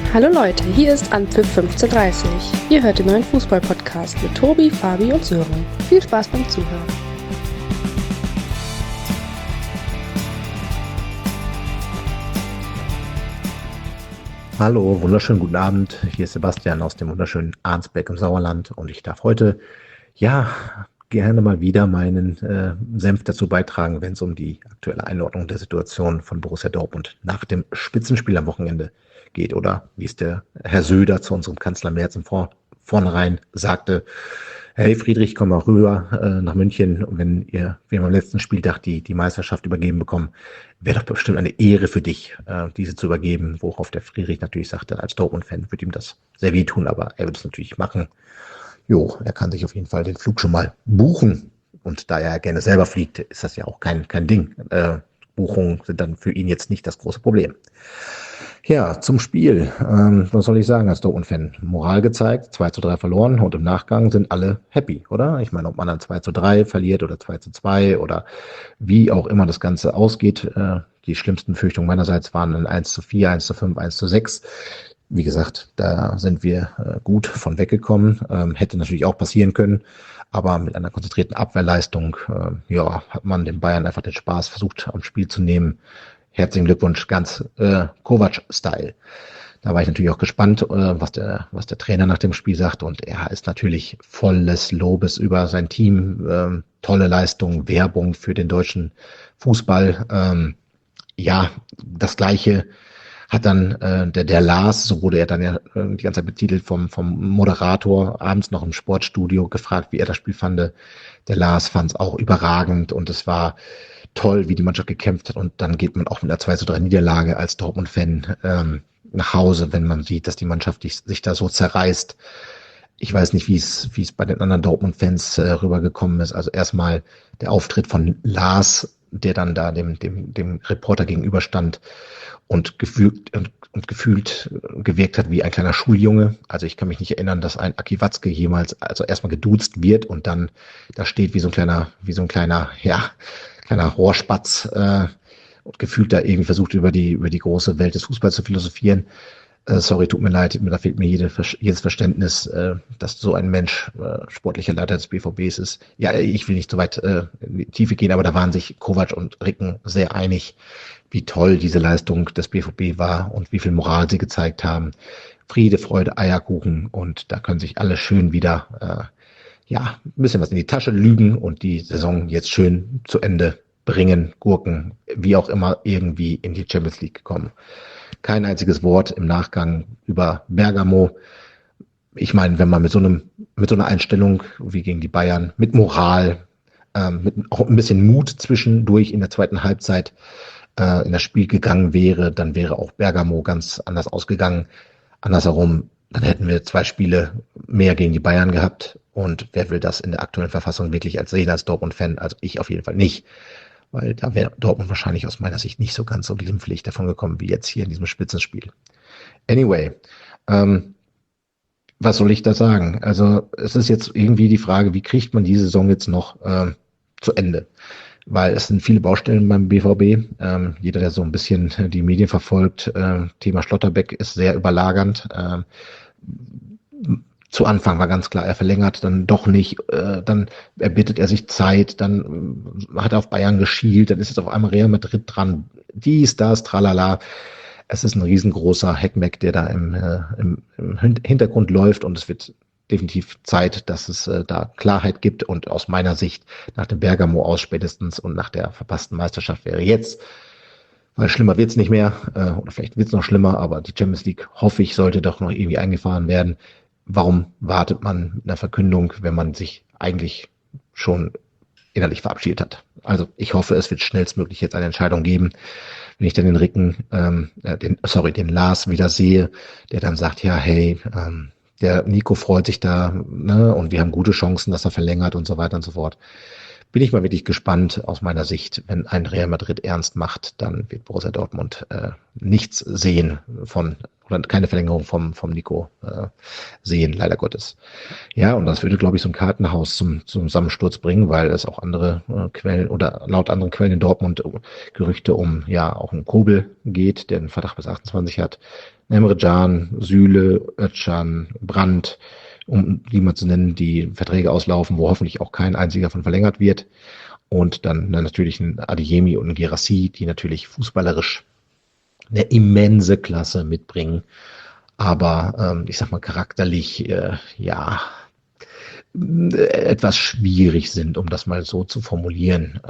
Hallo Leute, hier ist Anpfiff 15:30. Ihr hört den neuen Fußball-Podcast mit Tobi, Fabi und Sören. Viel Spaß beim Zuhören. Hallo, wunderschönen guten Abend. Hier ist Sebastian aus dem wunderschönen Arnsberg im Sauerland und ich darf heute, gerne mal wieder meinen Senf dazu beitragen, wenn es um die aktuelle Einordnung der Situation von Borussia Dortmund nach dem Spitzenspiel am Wochenende geht. Oder wie es der Herr Söder zu unserem Kanzler Merz im Vornherein sagte: Hey Friedrich, komm mal rüber nach München, und wenn wir am letzten Spieltag die Meisterschaft übergeben bekommen, wäre doch bestimmt eine Ehre für dich, diese zu übergeben. Worauf der Friedrich natürlich sagte, als Dortmund-Fan würde ihm das sehr weh tun, aber er wird es natürlich machen. Jo, er kann sich auf jeden Fall den Flug schon mal buchen. Und da er gerne selber fliegt, ist das ja auch kein Ding. Buchungen sind dann für ihn jetzt nicht das große Problem. Ja, zum Spiel. Was soll ich sagen als Dortmund-Fan? Moral gezeigt, 2:3 verloren und im Nachgang sind alle happy, oder? Ich meine, ob man dann 2:3 verliert oder 2:2 oder wie auch immer das Ganze ausgeht. Die schlimmsten Befürchtungen meinerseits waren ein 1:4, 1:5, 1:6. Wie gesagt, da sind wir gut von weggekommen. Hätte natürlich auch passieren können, aber mit einer konzentrierten Abwehrleistung hat man den Bayern einfach den Spaß versucht am Spiel zu nehmen. Herzlichen Glückwunsch, ganz Kovac-Style. Da war ich natürlich auch gespannt, was der Trainer nach dem Spiel sagt, und er ist natürlich volles Lobes über sein Team. Tolle Leistung, Werbung für den deutschen Fußball. Das Gleiche hat dann der Lars, so wurde er dann ja die ganze Zeit betitelt vom Moderator, abends noch im Sportstudio gefragt, wie er das Spiel fand. Der Lars fand es auch überragend und es war toll, wie die Mannschaft gekämpft hat, und dann geht man auch mit einer 2:3 Niederlage als Dortmund-Fan nach Hause, wenn man sieht, dass die Mannschaft sich da so zerreißt. Ich weiß nicht, wie es bei den anderen Dortmund-Fans rübergekommen ist. Also erstmal der Auftritt von Lars, der dann da dem Reporter gegenüberstand und gefühlt gewirkt hat wie ein kleiner Schuljunge. Also ich kann mich nicht erinnern, dass ein Aki Watzke jemals erstmal geduzt wird und dann da steht wie so ein kleiner Rohrspatz und gefühlt da irgendwie versucht, über die große Welt des Fußballs zu philosophieren. Sorry, tut mir leid, da fehlt mir jedes Verständnis, dass so ein Mensch sportlicher Leiter des BVBs ist. Ja, ich will nicht so weit in die Tiefe gehen, aber da waren sich Kovac und Ricken sehr einig, wie toll diese Leistung des BVB war und wie viel Moral sie gezeigt haben. Friede, Freude, Eierkuchen, und da können sich alle schön wieder ein bisschen was in die Tasche lügen und die Saison jetzt schön zu Ende bringen, Gurken, wie auch immer, irgendwie in die Champions League kommen. Kein einziges Wort im Nachgang über Bergamo. Ich meine, wenn man mit so einer Einstellung wie gegen die Bayern, mit Moral, mit auch ein bisschen Mut zwischendurch in der zweiten Halbzeit in das Spiel gegangen wäre, dann wäre auch Bergamo ganz anders ausgegangen. Andersherum, dann hätten wir 2 Spiele mehr gegen die Bayern gehabt, und wer will das in der aktuellen Verfassung wirklich sehen als Dortmund-Fan? Also ich auf jeden Fall nicht, weil da wäre Dortmund wahrscheinlich aus meiner Sicht nicht so ganz so glimpflich davon gekommen wie jetzt hier in diesem Spitzenspiel. Anyway, was soll ich da sagen? Also es ist jetzt irgendwie die Frage, wie kriegt man die Saison jetzt noch zu Ende? Weil es sind viele Baustellen beim BVB. Jeder, der so ein bisschen die Medien verfolgt, Thema Schlotterbeck ist sehr überlagernd. Zu Anfang war ganz klar, er verlängert, dann doch nicht, dann erbittet er sich Zeit, dann hat er auf Bayern geschielt, dann ist jetzt auf einmal Real Madrid dran, dies, das, tralala. Es ist ein riesengroßer Heckmeck, der da im Hintergrund läuft, und es wird definitiv Zeit, dass es da Klarheit gibt, und aus meiner Sicht nach dem Bergamo aus spätestens und nach der verpassten Meisterschaft wäre jetzt, weil schlimmer wird's nicht mehr, oder vielleicht wird's noch schlimmer, aber die Champions League, hoffe ich, sollte doch noch irgendwie eingefahren werden. Warum wartet man mit einer Verkündung, wenn man sich eigentlich schon innerlich verabschiedet hat? Also ich hoffe, es wird schnellstmöglich jetzt eine Entscheidung geben. Wenn ich dann den Lars wieder sehe, der dann sagt, ja, hey, der Nico freut sich da, ne, und wir haben gute Chancen, dass er verlängert und so weiter und so fort. bin ich mal wirklich gespannt aus meiner Sicht. Wenn ein Real Madrid ernst macht, dann wird Borussia Dortmund nichts sehen oder keine Verlängerung vom Nico sehen, leider Gottes. Ja, und das würde, glaube ich, so ein Kartenhaus zum Zusammensturz bringen, weil es auch andere Quellen oder laut anderen Quellen in Dortmund Gerüchte um ja auch einen Kobel geht, der einen Vertrag bis 28 hat. Emre Can, Süle, Özcan, Brandt, um die mal zu nennen, die Verträge auslaufen, wo hoffentlich auch kein einziger von verlängert wird. Und dann natürlich ein Adeyemi und ein Guirassy, die natürlich fußballerisch eine immense Klasse mitbringen. Aber ich sag mal charakterlich, etwas schwierig sind, um das mal so zu formulieren.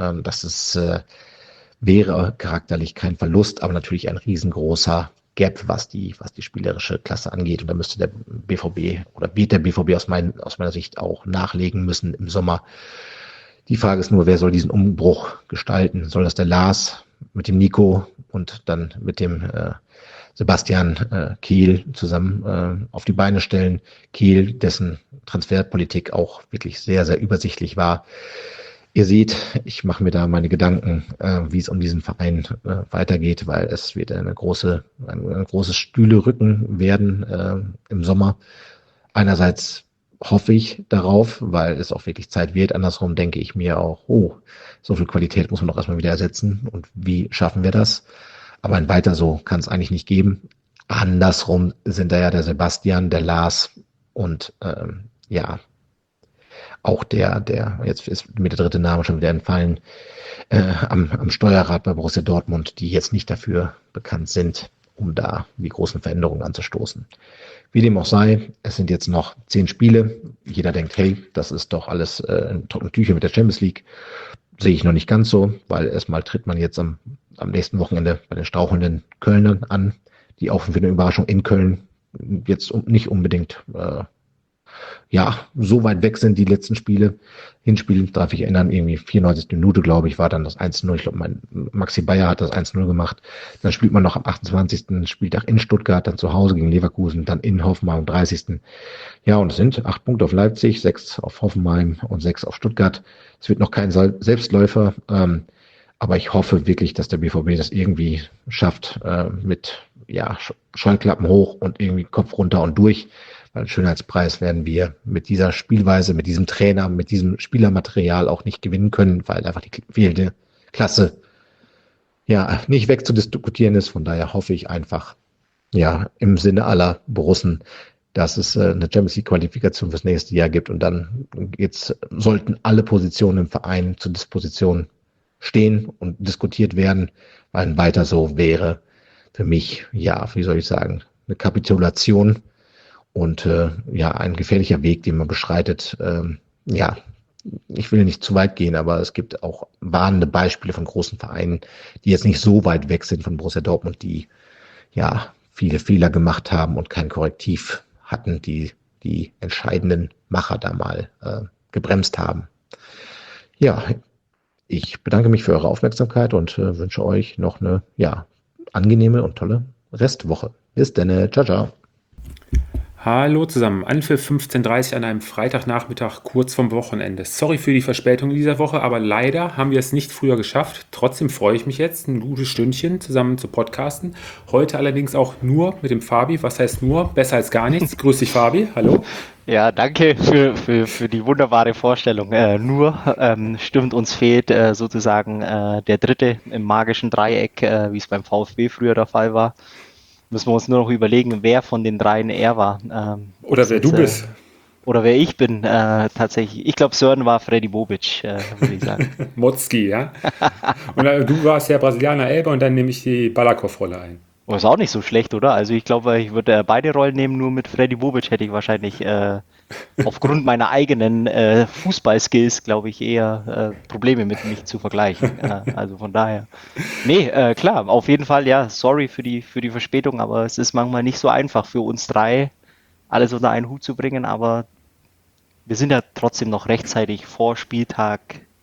Wäre charakterlich kein Verlust, aber natürlich ein riesengroßer Gap, was die spielerische Klasse angeht. Und da müsste der BVB oder wird der BVB aus meiner Sicht auch nachlegen müssen im Sommer. Die Frage ist nur, wer soll diesen Umbruch gestalten? Soll das der Lars mit dem Nico und dann mit dem Sebastian Kehl zusammen auf die Beine stellen? Kehl, dessen Transferpolitik auch wirklich sehr, sehr übersichtlich war. Ihr seht, ich mache mir da meine Gedanken, wie es um diesen Verein weitergeht, weil es wird ein großes Stühlerücken werden im Sommer. Einerseits hoffe ich darauf, weil es auch wirklich Zeit wird. Andersrum denke ich mir auch, so viel Qualität muss man doch erstmal wieder ersetzen. Und wie schaffen wir das? Aber ein weiter so kann es eigentlich nicht geben. Andersrum sind da ja der Sebastian, der Lars und auch der, jetzt ist mir der dritte Name schon wieder entfallen, am Steuerrad bei Borussia Dortmund, die jetzt nicht dafür bekannt sind, um da die großen Veränderungen anzustoßen. Wie dem auch sei, es sind jetzt noch 10 Spiele. Jeder denkt, hey, das ist doch alles in trockenen Tüchern mit der Champions League. Sehe ich noch nicht ganz so, weil erstmal tritt man jetzt am nächsten Wochenende bei den strauchelnden Kölnern an, die auch für eine Überraschung in Köln jetzt nicht unbedingt so weit weg sind die letzten Spiele. Hinspiel, darf ich erinnern, irgendwie 94. Minute, glaube ich, war dann das 1-0. Ich glaube, Maxi Bayer hat das 1-0 gemacht. Dann spielt man noch am 28. Spieltag in Stuttgart, dann zu Hause gegen Leverkusen, dann in Hoffenheim am 30. Ja, und es sind 8 Punkte auf Leipzig, 6 auf Hoffenheim und 6 auf Stuttgart. Es wird noch kein Selbstläufer, aber ich hoffe wirklich, dass der BVB das irgendwie schafft, mit Scheuklappen hoch und irgendwie Kopf runter und durch. Weil Schönheitspreis werden wir mit dieser Spielweise, mit diesem Trainer, mit diesem Spielermaterial auch nicht gewinnen können, weil einfach die fehlende Klasse nicht wegzudiskutieren ist. Von daher hoffe ich einfach, im Sinne aller Borussen, dass es eine Champions League Qualifikation fürs nächste Jahr gibt und dann sollten alle Positionen im Verein zur Disposition stehen und diskutiert werden, weil weiter so wäre für mich, wie soll ich sagen, eine Kapitulation. Und ein gefährlicher Weg, den man beschreitet. Ich will nicht zu weit gehen, aber es gibt auch warnende Beispiele von großen Vereinen, die jetzt nicht so weit weg sind von Borussia Dortmund, die viele Fehler gemacht haben und kein Korrektiv hatten, die entscheidenden Macher da mal gebremst haben. Ja, ich bedanke mich für eure Aufmerksamkeit und wünsche euch noch eine angenehme und tolle Restwoche. Bis dann, ciao, ciao. Hallo zusammen, Anpfiff 15:30 an einem Freitagnachmittag kurz vorm Wochenende. Sorry für die Verspätung in dieser Woche, aber leider haben wir es nicht früher geschafft. Trotzdem freue ich mich jetzt, ein gutes Stündchen zusammen zu podcasten. Heute allerdings auch nur mit dem Fabi. Was heißt nur? Besser als gar nichts. Grüß dich, Fabi. Hallo. Ja, danke für die wunderbare Vorstellung. Stimmt, uns fehlt sozusagen der Dritte im magischen Dreieck, wie es beim VfB früher der Fall war. Müssen wir uns nur noch überlegen, wer von den dreien er war. Oder wer du bist. Oder wer ich bin, tatsächlich. Ich glaube, Sören war Freddy Bobic, würde ich sagen. Motzki, ja. Und du warst ja Brasilianer Elber und dann nehme ich die Balakow-Rolle ein. Oh, ist auch nicht so schlecht, oder? Also ich glaube, ich würde beide Rollen nehmen, nur mit Freddy Bobic hätte ich wahrscheinlich aufgrund meiner eigenen Fußballskills, glaube ich, eher Probleme mit mich zu vergleichen. Also von daher. Nee, klar, auf jeden Fall, sorry für die Verspätung, aber es ist manchmal nicht so einfach für uns drei, alles unter einen Hut zu bringen, aber wir sind ja trotzdem noch rechtzeitig vor Spieltag.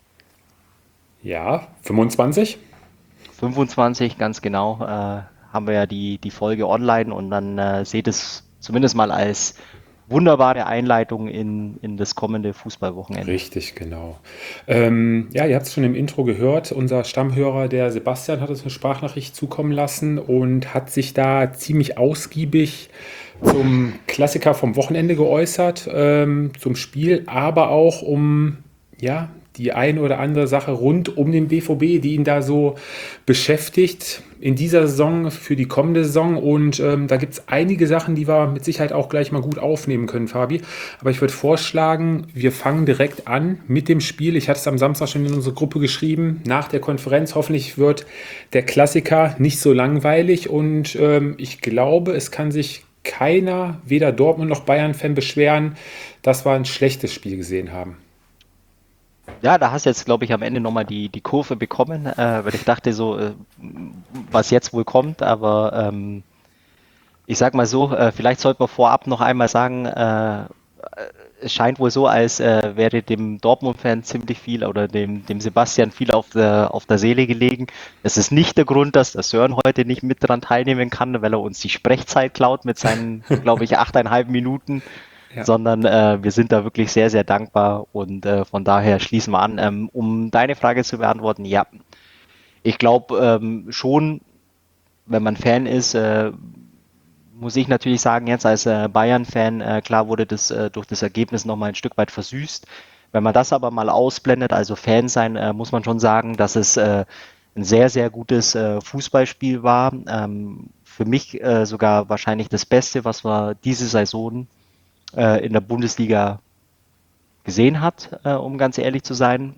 Ja, 25? 25, ganz genau. Haben wir ja die Folge online und dann seht es zumindest mal als wunderbare Einleitung in das kommende Fußballwochenende. Richtig, genau. Ja, ihr habt es schon im Intro gehört. Unser Stammhörer, der Sebastian, hat uns eine Sprachnachricht zukommen lassen und hat sich da ziemlich ausgiebig zum Klassiker vom Wochenende geäußert, zum Spiel, aber auch um ja, die eine oder andere Sache rund um den BVB, die ihn da so beschäftigt in dieser Saison für die kommende Saison. Und da gibt es einige Sachen, die wir mit Sicherheit auch gleich mal gut aufnehmen können, Fabi. Aber ich würde vorschlagen, wir fangen direkt an mit dem Spiel. Ich hatte es am Samstag schon in unsere Gruppe geschrieben, nach der Konferenz. Hoffentlich wird der Klassiker nicht so langweilig. Und ich glaube, es kann sich keiner, weder Dortmund noch Bayern-Fan, beschweren, dass wir ein schlechtes Spiel gesehen haben. Ja, da hast du jetzt, glaube ich, am Ende nochmal die Kurve bekommen, weil ich dachte so, was jetzt wohl kommt, aber ich sag mal so, vielleicht sollte man vorab noch einmal sagen, es scheint wohl so, als wäre dem Dortmund-Fan ziemlich viel oder dem Sebastian viel auf der Seele gelegen. Es ist nicht der Grund, dass der Sören heute nicht mit dran teilnehmen kann, weil er uns die Sprechzeit klaut mit seinen, glaube ich, 8,5 Minuten. Ja. Sondern wir sind da wirklich sehr, sehr dankbar und von daher schließen wir an. Um deine Frage zu beantworten, ja, ich glaube schon, wenn man Fan ist, muss ich natürlich sagen, jetzt als Bayern-Fan, klar wurde das durch das Ergebnis nochmal ein Stück weit versüßt. Wenn man das aber mal ausblendet, also Fan sein, muss man schon sagen, dass es ein sehr, sehr gutes Fußballspiel war. Für mich sogar wahrscheinlich das Beste, was wir diese Saison in der Bundesliga gesehen hat, um ganz ehrlich zu sein.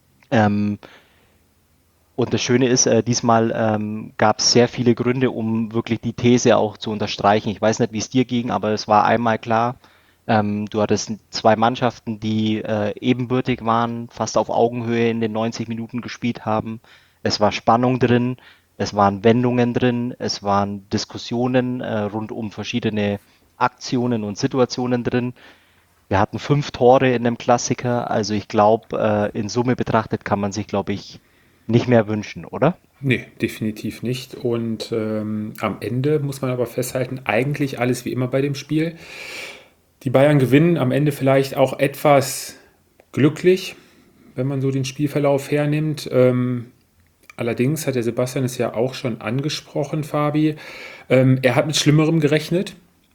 Und das Schöne ist, diesmal gab es sehr viele Gründe, um wirklich die These auch zu unterstreichen. Ich weiß nicht, wie es dir ging, aber es war einmal klar, du hattest zwei Mannschaften, die ebenbürtig waren, fast auf Augenhöhe in den 90 Minuten gespielt haben. Es war Spannung drin, es waren Wendungen drin, es waren Diskussionen rund um verschiedene Aktionen und Situationen drin. Wir hatten 5 Tore in dem Klassiker, also ich glaube, in Summe betrachtet kann man sich, glaube ich, nicht mehr wünschen, oder? Nee, definitiv nicht. Und am Ende muss man aber festhalten, eigentlich alles wie immer bei dem Spiel. Die Bayern gewinnen am Ende vielleicht auch etwas glücklich, wenn man so den Spielverlauf hernimmt. Allerdings hat der Sebastian es ja auch schon angesprochen, Fabi. Er hat mit Schlimmerem gerechnet.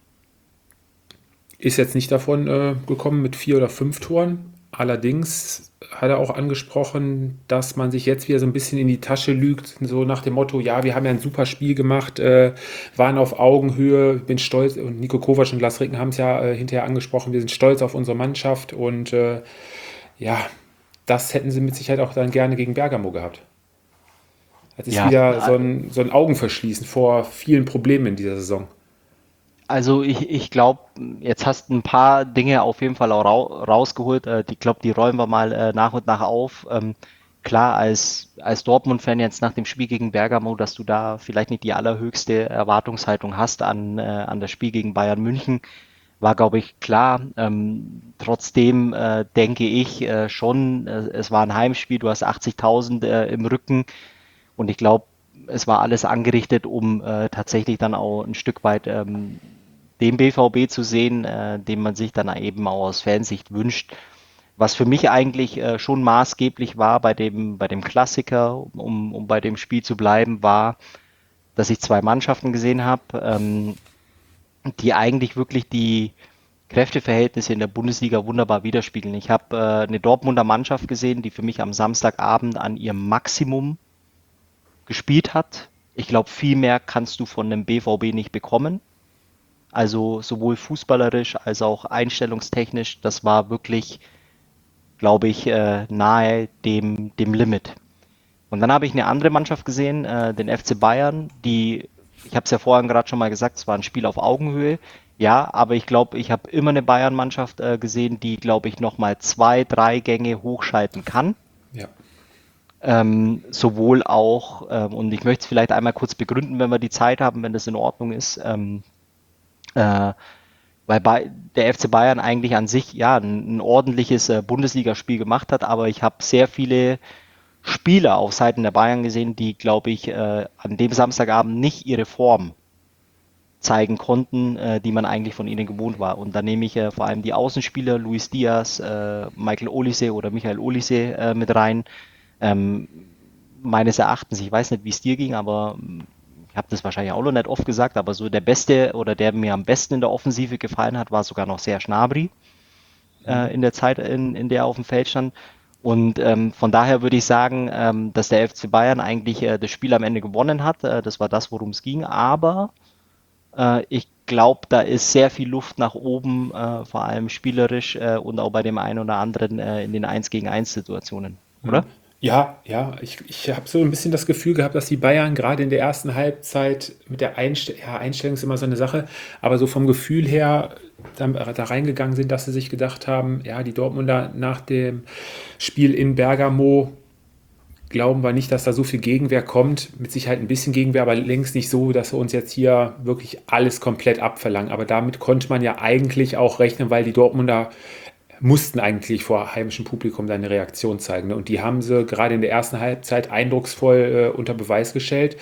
Ist jetzt nicht davon gekommen mit 4 oder 5 Toren. Allerdings hat er auch angesprochen, dass man sich jetzt wieder so ein bisschen in die Tasche lügt, so nach dem Motto, ja, wir haben ja ein super Spiel gemacht, waren auf Augenhöhe, bin stolz, und Nico Kovac und Lars Ricken haben es ja hinterher angesprochen, wir sind stolz auf unsere Mannschaft und ja, das hätten sie mit Sicherheit auch dann gerne gegen Bergamo gehabt. Das ist Ja, wieder so ein Augenverschließen vor vielen Problemen in dieser Saison. also ich glaube, jetzt hast du ein paar Dinge auf jeden Fall auch rausgeholt. Ich glaube, die räumen wir mal nach und nach auf. Klar, als Dortmund-Fan jetzt nach dem Spiel gegen Bergamo, dass du da vielleicht nicht die allerhöchste Erwartungshaltung hast an das Spiel gegen Bayern München, war, glaube ich, klar. Trotzdem denke ich schon, es war ein Heimspiel, du hast 80.000 im Rücken und ich glaube, es war alles angerichtet, um tatsächlich dann auch ein Stück weit den BVB zu sehen, den man sich dann eben auch aus Fansicht wünscht. Was für mich eigentlich schon maßgeblich war bei dem Klassiker, um bei dem Spiel zu bleiben, war, dass ich zwei Mannschaften gesehen habe, die eigentlich wirklich die Kräfteverhältnisse in der Bundesliga wunderbar widerspiegeln. Ich habe eine Dortmunder Mannschaft gesehen, die für mich am Samstagabend an ihrem Maximum gespielt hat. Ich glaube, viel mehr kannst du von einem BVB nicht bekommen. Also sowohl fußballerisch als auch einstellungstechnisch, das war wirklich, glaube ich, nahe dem Limit. Und dann habe ich eine andere Mannschaft gesehen, den FC Bayern, ich habe es ja vorhin gerade schon mal gesagt, es war ein Spiel auf Augenhöhe. Ja, aber ich glaube, ich habe immer eine Bayern-Mannschaft gesehen, die, glaube ich, nochmal 2, 3 Gänge hochschalten kann. Ja. Sowohl auch, und ich möchte es vielleicht einmal kurz begründen, wenn wir die Zeit haben, wenn das in Ordnung ist, weil der FC Bayern eigentlich an sich ja ein ordentliches Bundesligaspiel gemacht hat, aber ich habe sehr viele Spieler auf Seiten der Bayern gesehen, die, glaube ich, an dem Samstagabend nicht ihre Form zeigen konnten, die man eigentlich von ihnen gewohnt war. Und da nehme ich vor allem die Außenspieler, Luis Diaz, Michael Olise oder Michael Olise mit rein. Meines Erachtens, ich weiß nicht, wie es dir ging, aber ich habe das wahrscheinlich auch noch nicht oft gesagt, aber so der Beste oder der mir am besten in der Offensive gefallen hat, war sogar noch Serge Gnabry in der Zeit, in der er auf dem Feld stand. Und von daher würde ich sagen, dass der FC Bayern eigentlich das Spiel am Ende gewonnen hat. Das war das, worum es ging. Aber ich glaube, da ist sehr viel Luft nach oben, vor allem spielerisch und auch bei dem einen oder anderen in den 1 gegen 1 Situationen, oder? Ja, ich habe so ein bisschen das Gefühl gehabt, dass die Bayern gerade in der ersten Halbzeit mit der Einstellung ist immer so eine Sache, aber so vom Gefühl her da reingegangen sind, dass sie sich gedacht haben, ja, die Dortmunder nach dem Spiel in Bergamo glauben wir nicht, dass da so viel Gegenwehr kommt. Mit Sicherheit ein bisschen Gegenwehr, aber längst nicht so, dass wir uns jetzt hier wirklich alles komplett abverlangen. Aber damit konnte man ja eigentlich auch rechnen, weil die Dortmunder mussten eigentlich vor heimischem Publikum dann eine Reaktion zeigen. Ne? Und die haben sie gerade in der ersten Halbzeit eindrucksvoll unter Beweis gestellt.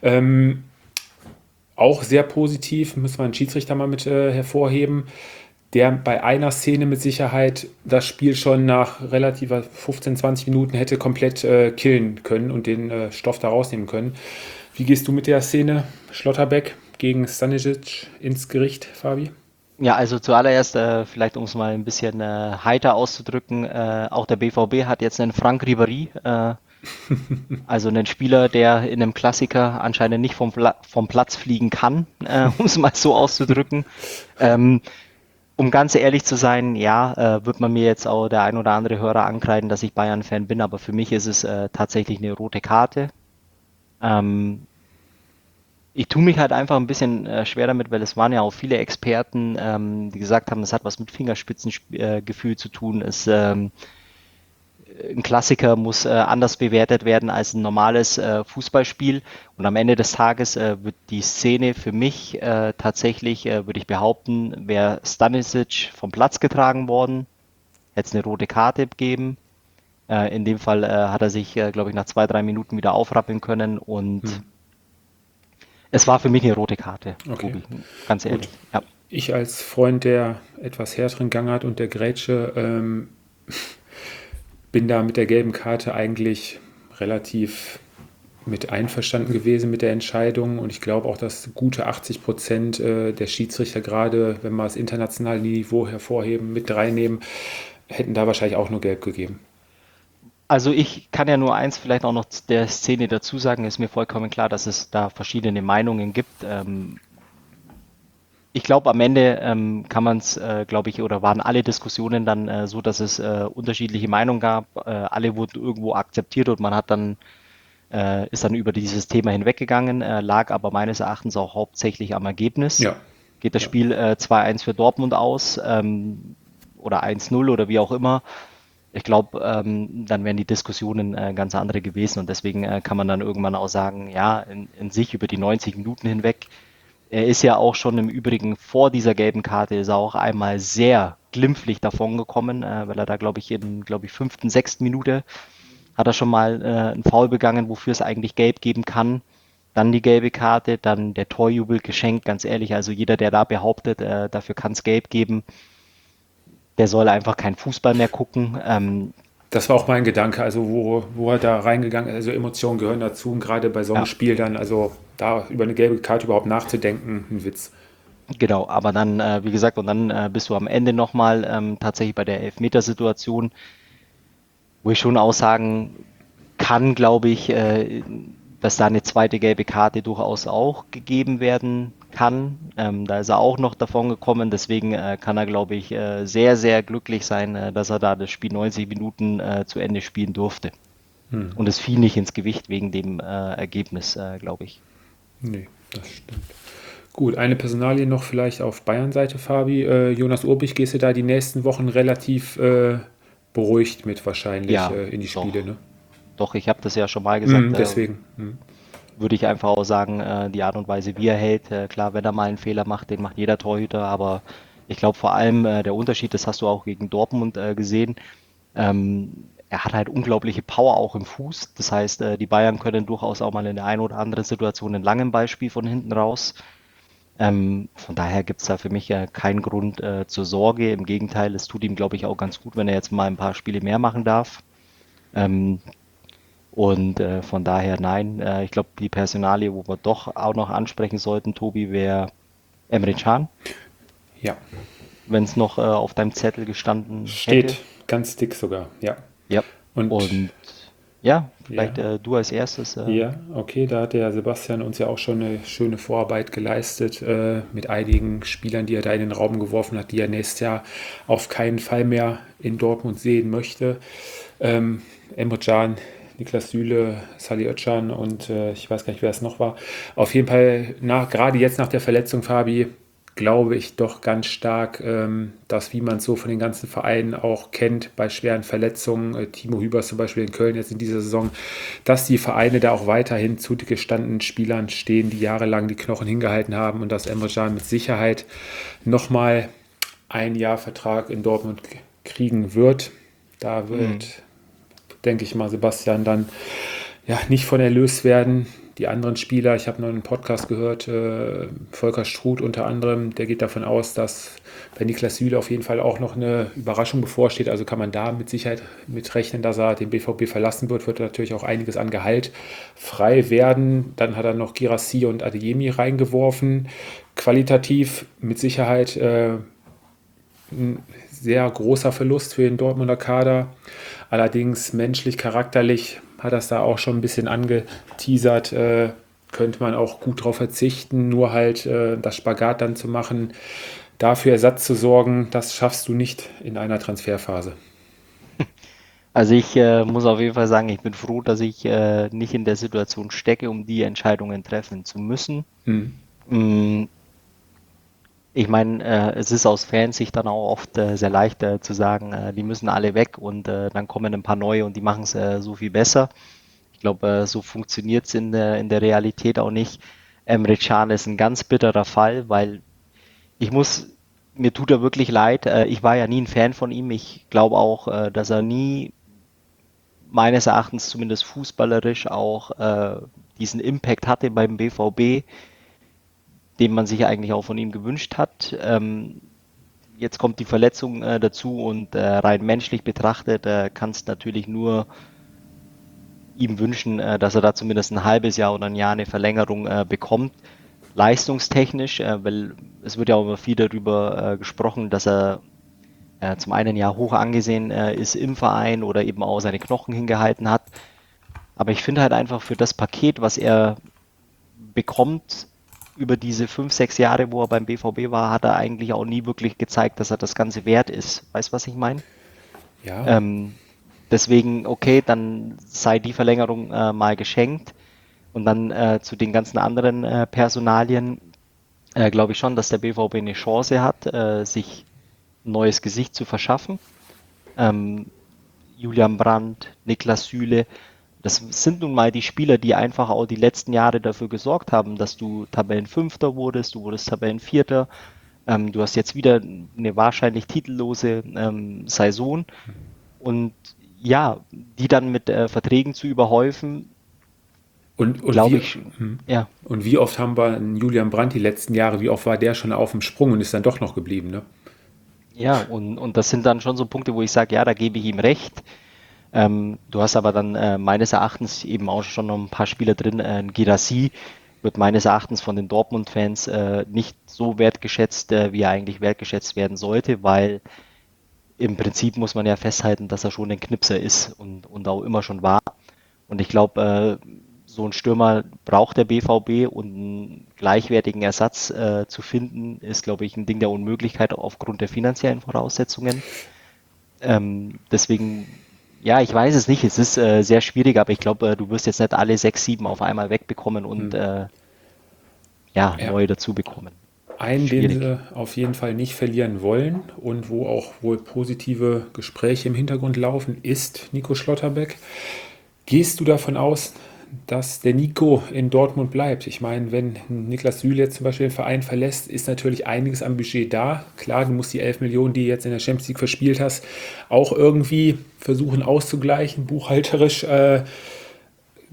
Auch sehr positiv, muss man einen Schiedsrichter mal mit hervorheben, der bei einer Szene mit Sicherheit das Spiel schon nach relativer 15, 20 Minuten hätte komplett killen können und den Stoff da rausnehmen können. Wie gehst du mit der Szene, Schlotterbeck gegen Stanisic ins Gericht, Fabi? Ja, also zuallererst, vielleicht um es mal ein bisschen heiter auszudrücken, auch der BVB hat jetzt einen Franck Ribéry, also einen Spieler, der in einem Klassiker anscheinend nicht vom Platz fliegen kann, um es mal so auszudrücken. Um ganz ehrlich zu sein, ja, wird man mir jetzt auch der ein oder andere Hörer ankreiden, dass ich Bayern-Fan bin, aber für mich ist es tatsächlich eine rote Karte. Ich tue mich halt einfach ein bisschen schwer damit, weil es waren ja auch viele Experten, die gesagt haben, es hat was mit Fingerspitzengefühl zu tun. Ein Klassiker muss anders bewertet werden als ein normales Fußballspiel. Und am Ende des Tages wird die Szene für mich tatsächlich, würde ich behaupten, wäre Stanisic vom Platz getragen worden, hätte es eine rote Karte gegeben. In dem Fall hat er sich, glaube ich, nach 2-3 Minuten wieder aufrappeln können und es war für mich eine rote Karte, Okay. Tobi, ganz ehrlich. Ja. Ich als Freund der etwas härteren Gangart und der Grätsche bin da mit der gelben Karte eigentlich relativ mit einverstanden gewesen mit der Entscheidung und ich glaube auch, dass gute 80% der Schiedsrichter, gerade wenn wir das internationale Niveau hervorheben, mit reinnehmen, hätten da wahrscheinlich auch nur gelb gegeben. Also ich kann ja nur eins vielleicht auch noch der Szene dazu sagen, ist mir vollkommen klar, dass es da verschiedene Meinungen gibt. Ich glaube, am Ende kann man es, glaube ich, oder waren alle Diskussionen dann so, dass es unterschiedliche Meinungen gab. Alle wurden irgendwo akzeptiert und man hat dann ist dann über dieses Thema hinweggegangen, lag aber meines Erachtens auch hauptsächlich am Ergebnis. Ja. Geht das Spiel 2-1 für Dortmund aus oder 1-0 oder wie auch immer. Ich glaube, dann wären die Diskussionen ganz andere gewesen und deswegen kann man dann irgendwann auch sagen, ja, in sich über die 90 Minuten hinweg. Er ist ja auch schon im Übrigen vor dieser gelben Karte, ist er auch einmal sehr glimpflich davongekommen, weil er da, glaube ich, 5., 6. Minute hat er schon mal einen Foul begangen, wofür es eigentlich gelb geben kann. Dann die gelbe Karte, dann der Torjubel geschenkt, ganz ehrlich, also jeder, der da behauptet, dafür kann es gelb geben, der soll einfach keinen Fußball mehr gucken. Das war auch mein Gedanke, also wo er da reingegangen ist, also Emotionen gehören dazu und gerade bei so einem Spiel dann, also da über eine gelbe Karte überhaupt nachzudenken, ein Witz. Genau, aber dann, wie gesagt, und dann bist du am Ende nochmal tatsächlich bei der Elfmetersituation, wo ich schon aussagen kann, glaube ich, dass da eine zweite gelbe Karte durchaus auch gegeben werden kann. Da ist er auch noch davon gekommen, deswegen kann er, glaube ich, sehr, sehr glücklich sein, dass er da das Spiel 90 Minuten zu Ende spielen durfte. Und es fiel nicht ins Gewicht wegen dem Ergebnis, glaube ich. Nee, das stimmt. Gut, eine Personalie noch vielleicht auf Bayern-Seite, Fabi. Jonas Urbich, gehst du da die nächsten Wochen relativ beruhigt mit wahrscheinlich in die Spiele, ne? Doch, ich habe das ja schon mal gesagt. Deswegen. Würde ich einfach auch sagen, die Art und Weise, wie er hält, klar, wenn er mal einen Fehler macht, den macht jeder Torhüter, aber ich glaube vor allem der Unterschied, das hast du auch gegen Dortmund gesehen, er hat halt unglaubliche Power auch im Fuß, das heißt, die Bayern können durchaus auch mal in der einen oder anderen Situation einen langen Ball spielen von hinten raus. Von daher gibt es da für mich ja keinen Grund zur Sorge. Im Gegenteil, es tut ihm, glaube ich, auch ganz gut, wenn er jetzt mal ein paar Spiele mehr machen darf. Ähm, von daher nein. Ich glaube, die Personalie, wo wir doch auch noch ansprechen sollten, Tobi, wäre Emre Can, Ja, wenn es noch auf deinem Zettel gestanden hätte. steht ganz dick sogar, ja. Ja. Und Und ja, ja, vielleicht du als erstes. ja, okay, da hat der Sebastian uns ja auch schon eine schöne Vorarbeit geleistet mit einigen Spielern, die er da in den Raum geworfen hat, die er nächstes Jahr auf keinen Fall mehr in Dortmund sehen möchte. Emre Can, Niklas Süle, Salih Özcan und ich weiß gar nicht, wer es noch war. Auf jeden Fall, gerade jetzt nach der Verletzung, Fabi, glaube ich doch ganz stark, dass, wie man es so von den ganzen Vereinen auch kennt, bei schweren Verletzungen, Timo Hübers zum Beispiel in Köln jetzt in dieser Saison, dass die Vereine da auch weiterhin zu gestandenen Spielern stehen, die jahrelang die Knochen hingehalten haben und dass Emre Can mit Sicherheit nochmal ein Jahr Vertrag in Dortmund kriegen wird. Da wird, denke ich mal, Sebastian dann ja nicht von erlöst werden. Die anderen Spieler, ich habe noch einen Podcast gehört, Volker Struth unter anderem, der geht davon aus, dass bei Niklas Süle auf jeden Fall auch noch eine Überraschung bevorsteht. Also kann man da mit Sicherheit mit rechnen, dass er den BVB verlassen wird natürlich auch einiges an Gehalt frei werden. Dann hat er noch Guirassy und Adeyemi reingeworfen. Qualitativ mit Sicherheit ein sehr großer Verlust für den Dortmunder Kader. Allerdings menschlich, charakterlich hat das da auch schon ein bisschen angeteasert, könnte man auch gut drauf verzichten, nur halt das Spagat dann zu machen, dafür Ersatz zu sorgen, das schaffst du nicht in einer Transferphase. Also ich muss auf jeden Fall sagen, ich bin froh, dass ich nicht in der Situation stecke, um die Entscheidungen treffen zu müssen. Mm, Ich meine, es ist aus Fansicht dann auch oft sehr leicht zu sagen, die müssen alle weg und dann kommen ein paar neue und die machen es so viel besser. Ich glaube, so funktioniert es in der Realität auch nicht. Emre Can ist ein ganz bitterer Fall, weil ich muss, mir tut er wirklich leid. Ich war ja nie ein Fan von ihm. Ich glaube auch, dass er nie, meines Erachtens zumindest fußballerisch, auch diesen Impact hatte beim BVB, den man sich eigentlich auch von ihm gewünscht hat. Jetzt kommt die Verletzung dazu und rein menschlich betrachtet kannst natürlich nur ihm wünschen, dass er da zumindest ein halbes Jahr oder ein Jahr eine Verlängerung bekommt. Leistungstechnisch, weil es wird ja auch immer viel darüber gesprochen, dass er zum einen ja hoch angesehen ist im Verein oder eben auch seine Knochen hingehalten hat. Aber ich finde halt einfach für das Paket, was er bekommt, über diese 5, 6 Jahre, wo er beim BVB war, hat er eigentlich auch nie wirklich gezeigt, dass er das Ganze wert ist. Weißt du, was ich meine? Ja, Deswegen, okay, dann sei die Verlängerung mal geschenkt. Und dann zu den ganzen anderen Personalien glaube ich schon, dass der BVB eine Chance hat, sich ein neues Gesicht zu verschaffen. Julian Brandt, Niklas Süle, das sind nun mal die Spieler, die einfach auch die letzten Jahre dafür gesorgt haben, dass du Tabellenfünfter wurdest, du wurdest Tabellenvierter, du hast jetzt wieder eine wahrscheinlich titellose Saison und ja, die dann mit Verträgen zu überhäufen, und glaube wie, ich, ja, und wie oft haben wir einen Julian Brandt die letzten Jahre, wie oft war der schon auf dem Sprung und ist dann doch noch geblieben, ne? ja, und das sind dann schon so Punkte, wo ich sage, ja, da gebe ich ihm recht. Du hast aber dann meines Erachtens eben auch schon noch ein paar Spieler drin. Guirassy wird meines Erachtens von den Dortmund-Fans nicht so wertgeschätzt, wie er eigentlich wertgeschätzt werden sollte, weil im Prinzip muss man ja festhalten, dass er schon ein Knipser ist und auch immer schon war. Und ich glaube, so ein Stürmer braucht der BVB und einen gleichwertigen Ersatz zu finden, ist, glaube ich, ein Ding der Unmöglichkeit aufgrund der finanziellen Voraussetzungen. Deswegen, ja, ich weiß es nicht, es ist sehr schwierig, aber ich glaube, du wirst jetzt nicht alle 6, 7 auf einmal wegbekommen und Ja. neu dazu bekommen. Einen, Schwierig. den sie auf jeden Fall nicht verlieren wollen und wo auch wohl positive Gespräche im Hintergrund laufen, ist Nico Schlotterbeck. Gehst du davon aus, dass der Nico in Dortmund bleibt? Ich meine, wenn Niklas Süle jetzt zum Beispiel den Verein verlässt, ist natürlich einiges am Budget da. Klar, du musst die 11 Millionen, die du jetzt in der Champions League verspielt hast, auch irgendwie versuchen auszugleichen, buchhalterisch.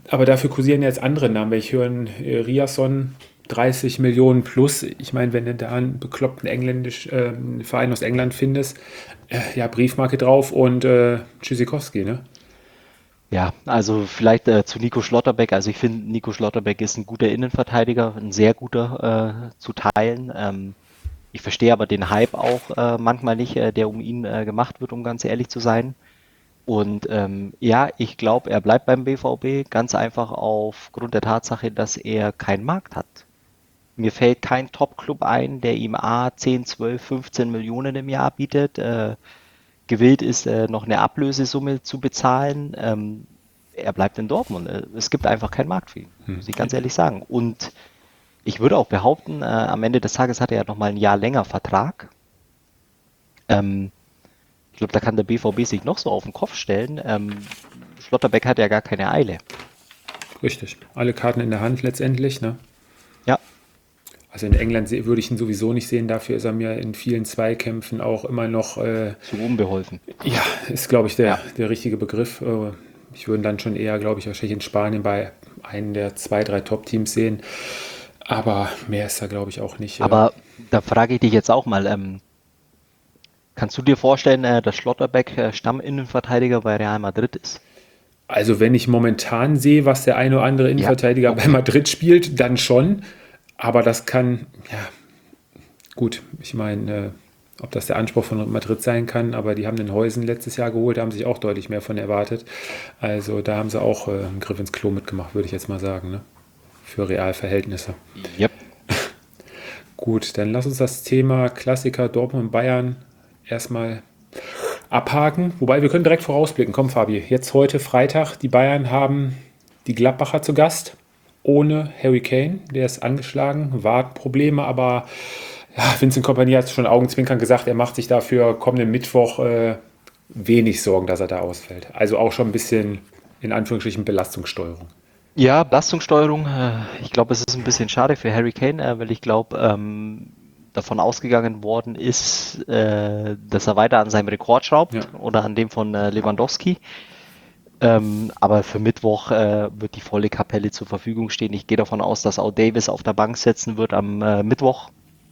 Aber dafür kursieren jetzt andere Namen. Wenn ich höre, Riasson 30 Millionen plus. Ich meine, wenn du da einen bekloppten Verein aus England findest, ja, Briefmarke drauf und Tschüssikowski, ne? Ja, also vielleicht zu Nico Schlotterbeck. Also ich finde, Nico Schlotterbeck ist ein guter Innenverteidiger, ein sehr guter zu teilen. Ich verstehe aber den Hype auch manchmal nicht, der um ihn gemacht wird, um ganz ehrlich zu sein. Und ja, ich glaube, er bleibt beim BVB ganz einfach aufgrund der Tatsache, dass er keinen Markt hat. Mir fällt kein Top-Club ein, der ihm 10, 12, 15 Millionen im Jahr bietet. Gewillt ist, noch eine Ablösesumme zu bezahlen. Er bleibt in Dortmund. Es gibt einfach keinen Markt für ihn, muss ich ganz ehrlich sagen. Und ich würde auch behaupten, am Ende des Tages hat er ja nochmal ein Jahr länger Vertrag. Ich glaube, da kann der BVB sich noch so auf den Kopf stellen. Schlotterbeck hat ja gar keine Eile. Richtig. Alle Karten in der Hand letztendlich, ne? Ja. Also in England würde ich ihn sowieso nicht sehen. Dafür ist er mir in vielen Zweikämpfen auch immer noch... Zu unbeholfen. Ja, ist, glaube ich, der richtige Begriff. Ich würde ihn dann schon eher, glaube ich, wahrscheinlich in Spanien bei einem der 2, 3 Top-Teams sehen. Aber mehr ist da, glaube ich, auch nicht. Aber da frage ich dich jetzt auch mal, kannst du dir vorstellen, dass Schlotterbeck Stamminnenverteidiger bei Real Madrid ist? Also wenn ich momentan sehe, was der eine oder andere Innenverteidiger bei Madrid spielt, dann schon. Aber das kann, ja, gut, ich meine, ob das der Anspruch von Madrid sein kann, aber die haben den Heusen letztes Jahr geholt, da haben sich auch deutlich mehr von erwartet. Also da haben sie auch einen Griff ins Klo mitgemacht, würde ich jetzt mal sagen, ne? Für Realverhältnisse. Yep. Gut, dann lass uns das Thema Klassiker Dortmund und Bayern erstmal abhaken. Wobei, wir können direkt vorausblicken. Komm, Fabi, jetzt heute Freitag. Die Bayern haben die Gladbacher zu Gast. Ohne Harry Kane, der ist angeschlagen, Wadenprobleme, aber ja, Vincent Kompany hat schon augenzwinkernd gesagt, er macht sich dafür kommenden Mittwoch wenig Sorgen, dass er da ausfällt. Also auch schon ein bisschen, in Anführungsstrichen, Belastungssteuerung. Ja, Belastungssteuerung. Ich glaube, es ist ein bisschen schade für Harry Kane, weil ich glaube, davon ausgegangen worden ist, dass er weiter an seinem Rekord schraubt oder an dem von Lewandowski. Aber für Mittwoch wird die volle Kapelle zur Verfügung stehen. Ich gehe davon aus, dass auch Davis auf der Bank sitzen wird am Mittwoch.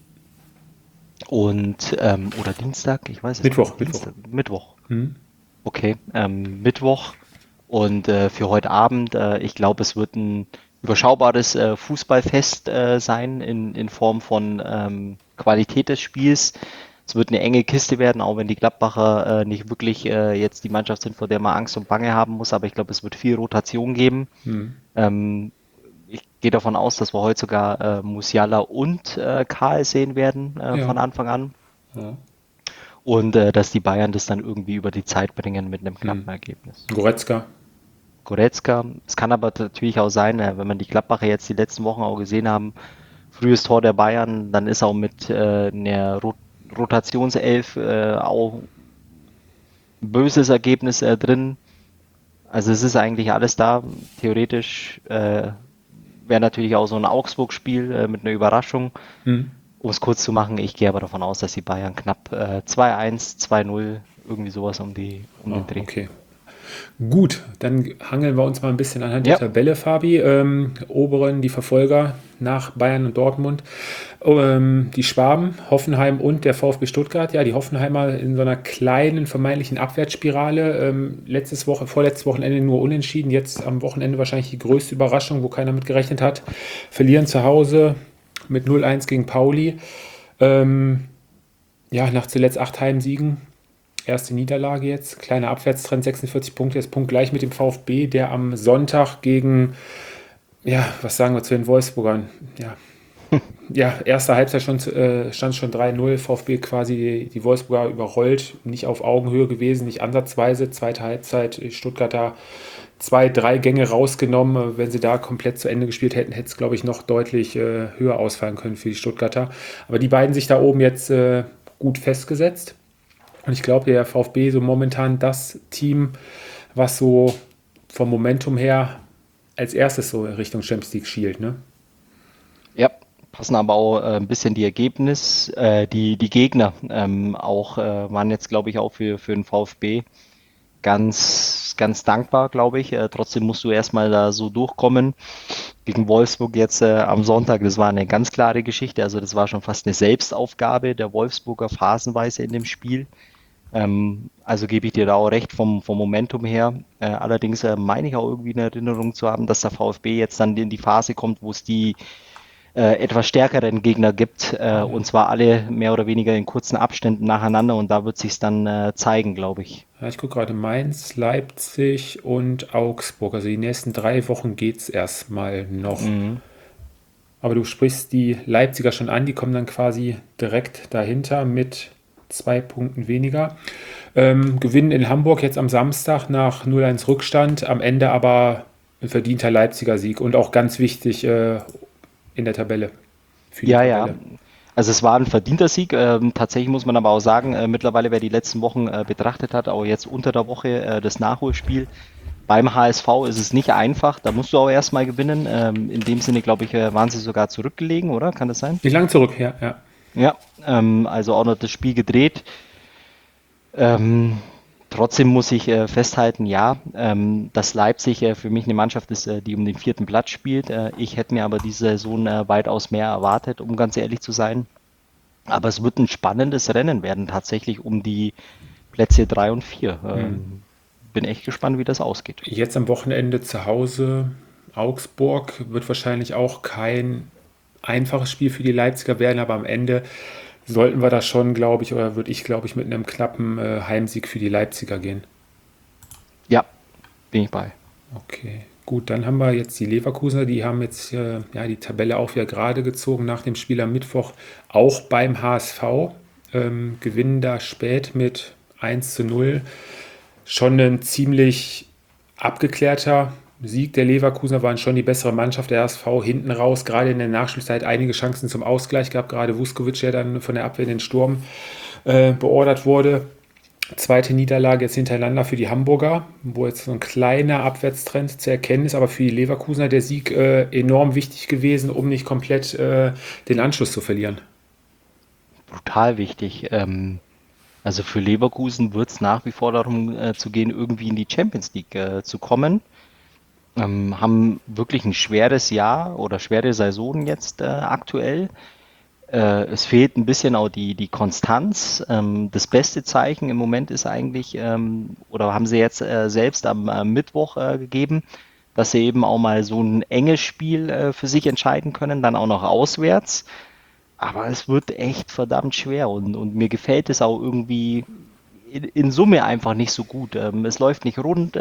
Und oder Dienstag, ich weiß es nicht. Mittwoch. Okay, Mittwoch. Und für heute Abend, ich glaube, es wird ein überschaubares Fußballfest sein in Form von Qualität des Spiels. Es wird eine enge Kiste werden, auch wenn die Gladbacher nicht wirklich jetzt die Mannschaft sind, vor der man Angst und Bange haben muss. Aber ich glaube, es wird viel Rotation geben. Ich gehe davon aus, dass wir heute sogar Musiala und Karl sehen werden von Anfang an. Ja. Und dass die Bayern das dann irgendwie über die Zeit bringen mit einem knappen Ergebnis. Goretzka. Es kann aber natürlich auch sein, wenn man die Gladbacher jetzt die letzten Wochen auch gesehen haben, frühes Tor der Bayern, dann ist auch mit einer Rotationself auch ein böses Ergebnis drin. Also es ist eigentlich alles da. Theoretisch wäre natürlich auch so ein Augsburg-Spiel mit einer Überraschung. Um es kurz zu machen, ich gehe aber davon aus, dass die Bayern knapp 2-1, 2-0, irgendwie sowas um den Dreh. Okay. Gut, dann hangeln wir uns mal ein bisschen anhand der Tabelle, Fabi. Oberen die Verfolger nach Bayern und Dortmund. Die Schwaben, Hoffenheim und der VfB Stuttgart. Ja, die Hoffenheimer in so einer kleinen vermeintlichen Abwärtsspirale. Vorletztes Wochenende nur unentschieden. Jetzt am Wochenende wahrscheinlich die größte Überraschung, wo keiner mit gerechnet hat. Verlieren zu Hause mit 0-1 gegen Pauli. Nach zuletzt 8 Heimsiegen. Erste Niederlage jetzt, kleiner Abwärtstrend, 46 Punkte, jetzt punktgleich mit dem VfB, der am Sonntag gegen, was sagen wir zu den Wolfsburgern, erste Halbzeit stand schon 3-0, VfB quasi die Wolfsburger überrollt, nicht auf Augenhöhe gewesen, nicht ansatzweise, zweite Halbzeit, Stuttgarter 2-3 Gänge rausgenommen, wenn sie da komplett zu Ende gespielt hätten, hätte es, glaube ich, noch deutlich höher ausfallen können für die Stuttgarter, aber die beiden sich da oben jetzt gut festgesetzt. Und ich glaube, der VfB so momentan das Team, was so vom Momentum her als erstes so in Richtung Champions League schielt, ne? Ja, passen aber auch ein bisschen die Ergebnisse, die Gegner auch waren jetzt, glaube ich, auch für den VfB ganz ganz dankbar, glaube ich. Trotzdem musst du erstmal da so durchkommen. Gegen Wolfsburg jetzt am Sonntag, das war eine ganz klare Geschichte. Also das war schon fast eine Selbstaufgabe der Wolfsburger phasenweise in dem Spiel. Also gebe ich dir da auch recht vom Momentum her. Allerdings meine ich auch irgendwie eine Erinnerung zu haben, dass der VfB jetzt dann in die Phase kommt, wo es die etwas stärkeren Gegner gibt, und zwar alle mehr oder weniger in kurzen Abständen nacheinander, und da wird sich dann zeigen, glaube ich. Ja, ich gucke gerade Mainz, Leipzig und Augsburg. Also die nächsten 3 Wochen geht es erstmal noch. Aber du sprichst die Leipziger schon an, die kommen dann quasi direkt dahinter mit 2 Punkten weniger. Gewinnen in Hamburg jetzt am Samstag nach 0-1 Rückstand, am Ende aber ein verdienter Leipziger Sieg und auch ganz wichtig in der Tabelle. Für die Ja. Tabelle. Also es war ein verdienter Sieg. Tatsächlich muss man aber auch sagen, mittlerweile, wer die letzten Wochen betrachtet hat, auch jetzt unter der Woche das Nachholspiel. Beim HSV ist es nicht einfach, da musst du auch erstmal gewinnen. In dem Sinne, glaube ich, waren sie sogar zurückgelegen, oder? Kann das sein? Nicht lang zurück, ja. Ja, also auch noch das Spiel gedreht. Trotzdem muss ich festhalten, ja, dass Leipzig für mich eine Mannschaft ist, die um den 4. Platz spielt. Ich hätte mir aber diese Saison weitaus mehr erwartet, um ganz ehrlich zu sein. Aber es wird ein spannendes Rennen werden, tatsächlich um die Plätze 3 und 4. Bin echt gespannt, wie das ausgeht. Jetzt am Wochenende zu Hause Augsburg wird wahrscheinlich auch kein einfaches Spiel für die Leipziger werden, aber am Ende sollten wir da schon, glaube ich, oder würde ich, glaube ich, mit einem knappen Heimsieg für die Leipziger gehen. Ja, bin ich bei. Okay, gut, dann haben wir jetzt die Leverkusener, die haben jetzt die Tabelle auch wieder gerade gezogen nach dem Spiel am Mittwoch, auch beim HSV, gewinnen da spät mit 1:0. Schon ein ziemlich abgeklärter Sieg der Leverkusener, waren schon die bessere Mannschaft, der HSV hinten raus, gerade in der Nachspielzeit einige Chancen zum Ausgleich gehabt, gerade Vuskovic, der dann von der Abwehr in den Sturm beordert wurde. Zweite Niederlage jetzt hintereinander für die Hamburger, wo jetzt so ein kleiner Abwärtstrend zu erkennen ist, aber für die Leverkusener der Sieg enorm wichtig gewesen, um nicht komplett den Anschluss zu verlieren. Brutal wichtig. Also für Leverkusen wird es nach wie vor darum zu gehen, irgendwie in die Champions League zu kommen. Haben wirklich ein schweres Jahr oder schwere Saison jetzt aktuell. Es fehlt ein bisschen auch die Konstanz. Das beste Zeichen im Moment ist eigentlich, oder haben sie jetzt selbst am Mittwoch gegeben, dass sie eben auch mal so ein enges Spiel für sich entscheiden können, dann auch noch auswärts. Aber es wird echt verdammt schwer, und mir gefällt es auch irgendwie in Summe einfach nicht so gut. Es läuft nicht rund.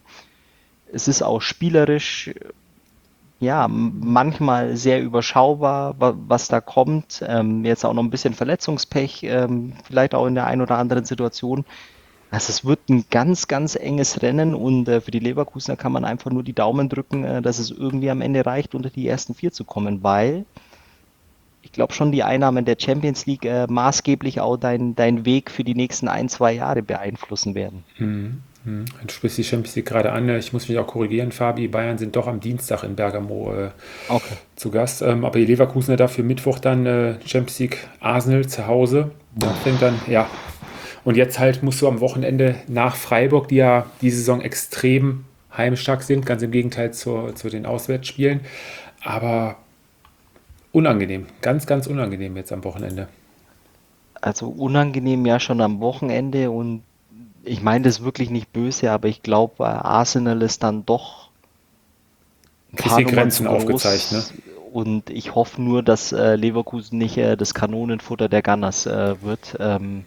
Es ist auch spielerisch, ja, manchmal sehr überschaubar, was da kommt. Jetzt auch noch ein bisschen Verletzungspech, vielleicht auch in der einen oder anderen Situation. Also es wird ein ganz, ganz enges Rennen, und für die Leverkusener kann man einfach nur die Daumen drücken, dass es irgendwie am Ende reicht, unter die ersten 4 zu kommen, weil ich glaube schon, die Einnahmen der Champions League maßgeblich auch dein Weg für die nächsten 1, 2 Jahre beeinflussen werden. Du sprichst die Champions League gerade an. Ich muss mich auch korrigieren, Fabi. Die Bayern sind doch am Dienstag in Bergamo zu Gast. Aber die Leverkusener dafür Mittwoch dann Champions League Arsenal zu Hause. Da fängt dann, ja. Und jetzt halt musst du am Wochenende nach Freiburg, die ja die Saison extrem heimstark sind, ganz im Gegenteil zu den Auswärtsspielen. Aber unangenehm, ganz, ganz unangenehm jetzt am Wochenende. Also unangenehm ja schon am Wochenende, und ich meine das wirklich nicht böse, aber ich glaube, Arsenal ist dann doch ein paar Bisschen Nummern Grenzen zu groß, aufgezeigt, ne? Und ich hoffe nur, dass Leverkusen nicht das Kanonenfutter der Gunners wird.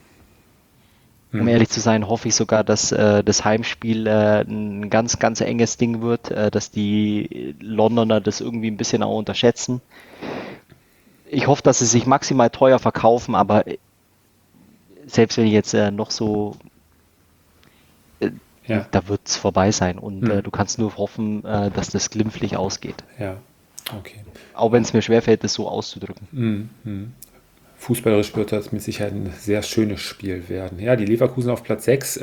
Um ehrlich zu sein, hoffe ich sogar, dass das Heimspiel ein ganz, ganz enges Ding wird, dass die Londoner das irgendwie ein bisschen auch unterschätzen. Ich hoffe, dass sie sich maximal teuer verkaufen, aber selbst wenn ich jetzt noch so, da wird es vorbei sein, und du kannst nur hoffen, dass das glimpflich ausgeht. Ja, okay. Auch wenn es mir schwerfällt, das so auszudrücken. Fußballerisch wird das mit Sicherheit ein sehr schönes Spiel werden. Ja, die Leverkusen auf Platz 6,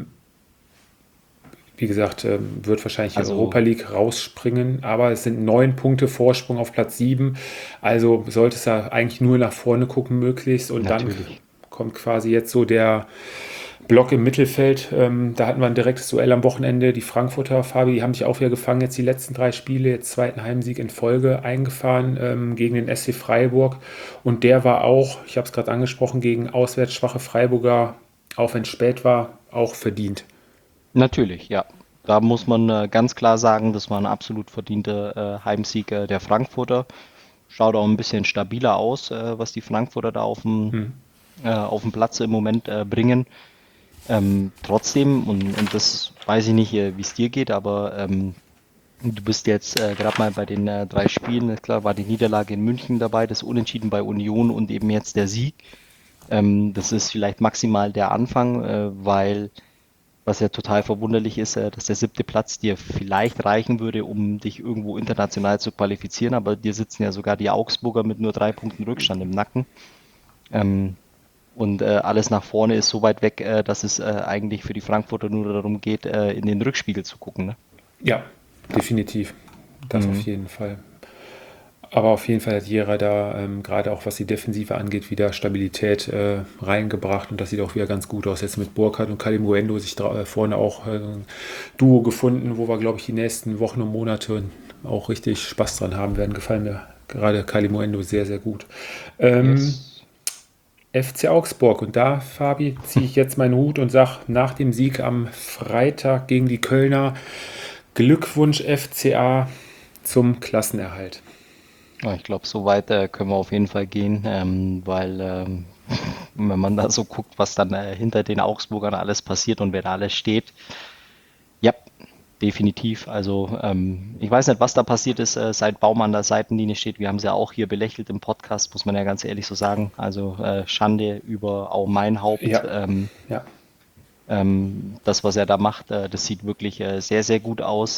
wie gesagt, wird wahrscheinlich in Also- Europa League rausspringen, aber es sind 9 Punkte Vorsprung auf Platz 7, also sollte es da eigentlich nur nach vorne gucken möglichst, und dann Natürlich. kommt quasi jetzt so der Block im Mittelfeld, da hatten wir ein direktes Duell am Wochenende. Die Frankfurter, Fabi, die haben sich auch wieder gefangen, jetzt die letzten 3 Spiele, jetzt zweiten Heimsieg in Folge eingefahren gegen den SC Freiburg. Und der war auch, ich habe es gerade angesprochen, gegen auswärts schwache Freiburger, auch wenn es spät war, auch verdient. Natürlich, ja. Da muss man ganz klar sagen, das war ein absolut verdienter Heimsieg der Frankfurter. Schaut auch ein bisschen stabiler aus, was die Frankfurter da auf dem Platz im Moment bringen. Trotzdem, und das weiß ich nicht, wie es dir geht, aber du bist jetzt gerade mal bei den 3 Spielen, klar war die Niederlage in München dabei, das Unentschieden bei Union und eben jetzt der Sieg. Das ist vielleicht maximal der Anfang, weil was ja total verwunderlich ist, dass der 7. Platz dir vielleicht reichen würde, um dich irgendwo international zu qualifizieren, aber dir sitzen ja sogar die Augsburger mit nur 3 Punkten Rückstand im Nacken. Und alles nach vorne ist so weit weg, dass es eigentlich für die Frankfurter nur darum geht, in den Rückspiegel zu gucken. Ne? Ja, definitiv. Das auf jeden Fall. Aber auf jeden Fall hat Jera da gerade auch was die Defensive angeht, wieder Stabilität reingebracht und das sieht auch wieder ganz gut aus. Jetzt mit Burkhardt und Kalimuendo sich vorne auch ein Duo gefunden, wo wir, glaube ich, die nächsten Wochen und Monate auch richtig Spaß dran haben werden. Gefallen mir gerade Kalimuendo sehr, sehr gut. Yes. FC Augsburg. Und da, Fabi, ziehe ich jetzt meinen Hut und sage nach dem Sieg am Freitag gegen die Kölner Glückwunsch FCA zum Klassenerhalt. Ja, ich glaube, so weit können wir auf jeden Fall gehen, weil wenn man da so guckt, was dann hinter den Augsburgern alles passiert und wer da alles steht, ja, definitiv. Also ich weiß nicht, was da passiert ist, seit Baum an der Seitenlinie steht. Wir haben es ja auch hier belächelt im Podcast, muss man ja ganz ehrlich so sagen. Also Schande über auch mein Haupt. Ja. Das, was er da macht, das sieht wirklich sehr, sehr gut aus.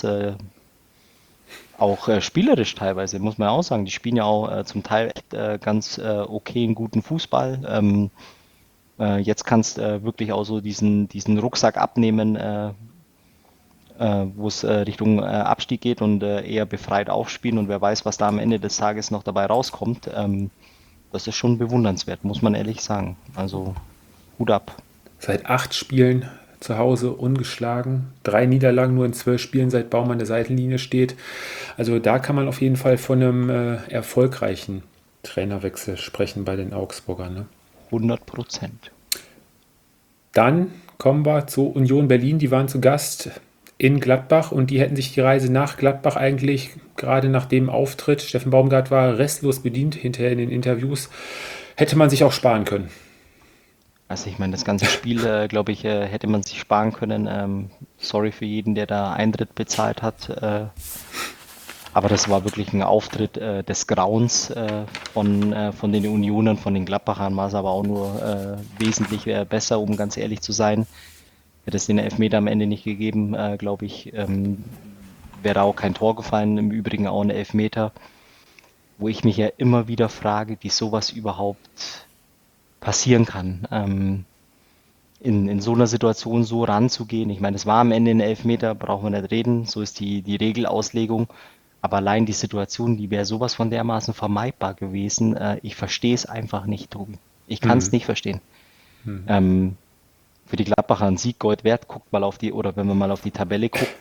Auch spielerisch teilweise, muss man ja auch sagen. Die spielen ja auch zum Teil echt ganz okayen, guten Fußball. Jetzt kannst wirklich auch so diesen Rucksack abnehmen, wo es Richtung Abstieg geht und eher befreit aufspielen. Und wer weiß, was da am Ende des Tages noch dabei rauskommt. Das ist schon bewundernswert, muss man ehrlich sagen. Also Hut ab. Seit 8 Spielen zu Hause ungeschlagen. 3 Niederlagen nur in 12 Spielen, seit Baum an der Seitenlinie steht. Also da kann man auf jeden Fall von einem erfolgreichen Trainerwechsel sprechen bei den Augsburgern. Ne? 100%. Dann kommen wir zu Union Berlin. Die waren zu Gast in Gladbach und die hätten sich die Reise nach Gladbach eigentlich gerade nach dem Auftritt, Steffen Baumgart war restlos bedient hinterher in den Interviews, hätte man sich auch sparen können. Also ich meine, das ganze Spiel, glaube ich, hätte man sich sparen können. Sorry für jeden, der da Eintritt bezahlt hat. Aber das war wirklich ein Auftritt des Grauens von den Unionern, von den Gladbachern. War es aber auch nur wesentlich besser, um ganz ehrlich zu sein. Hätte es den Elfmeter am Ende nicht gegeben, glaube ich, wäre da auch kein Tor gefallen. Im Übrigen auch ein Elfmeter, wo ich mich ja immer wieder frage, wie sowas überhaupt passieren kann, in so einer Situation so ranzugehen. Ich meine, es war am Ende ein Elfmeter, brauchen wir nicht reden, so ist die Regelauslegung. Aber allein die Situation, die wäre sowas von dermaßen vermeidbar gewesen. Ich verstehe es einfach nicht, Tobi. Ich kann es nicht verstehen. Für die Gladbacher ein Sieg Gold wert, guckt mal auf die, oder wenn man mal auf die Tabelle guckt,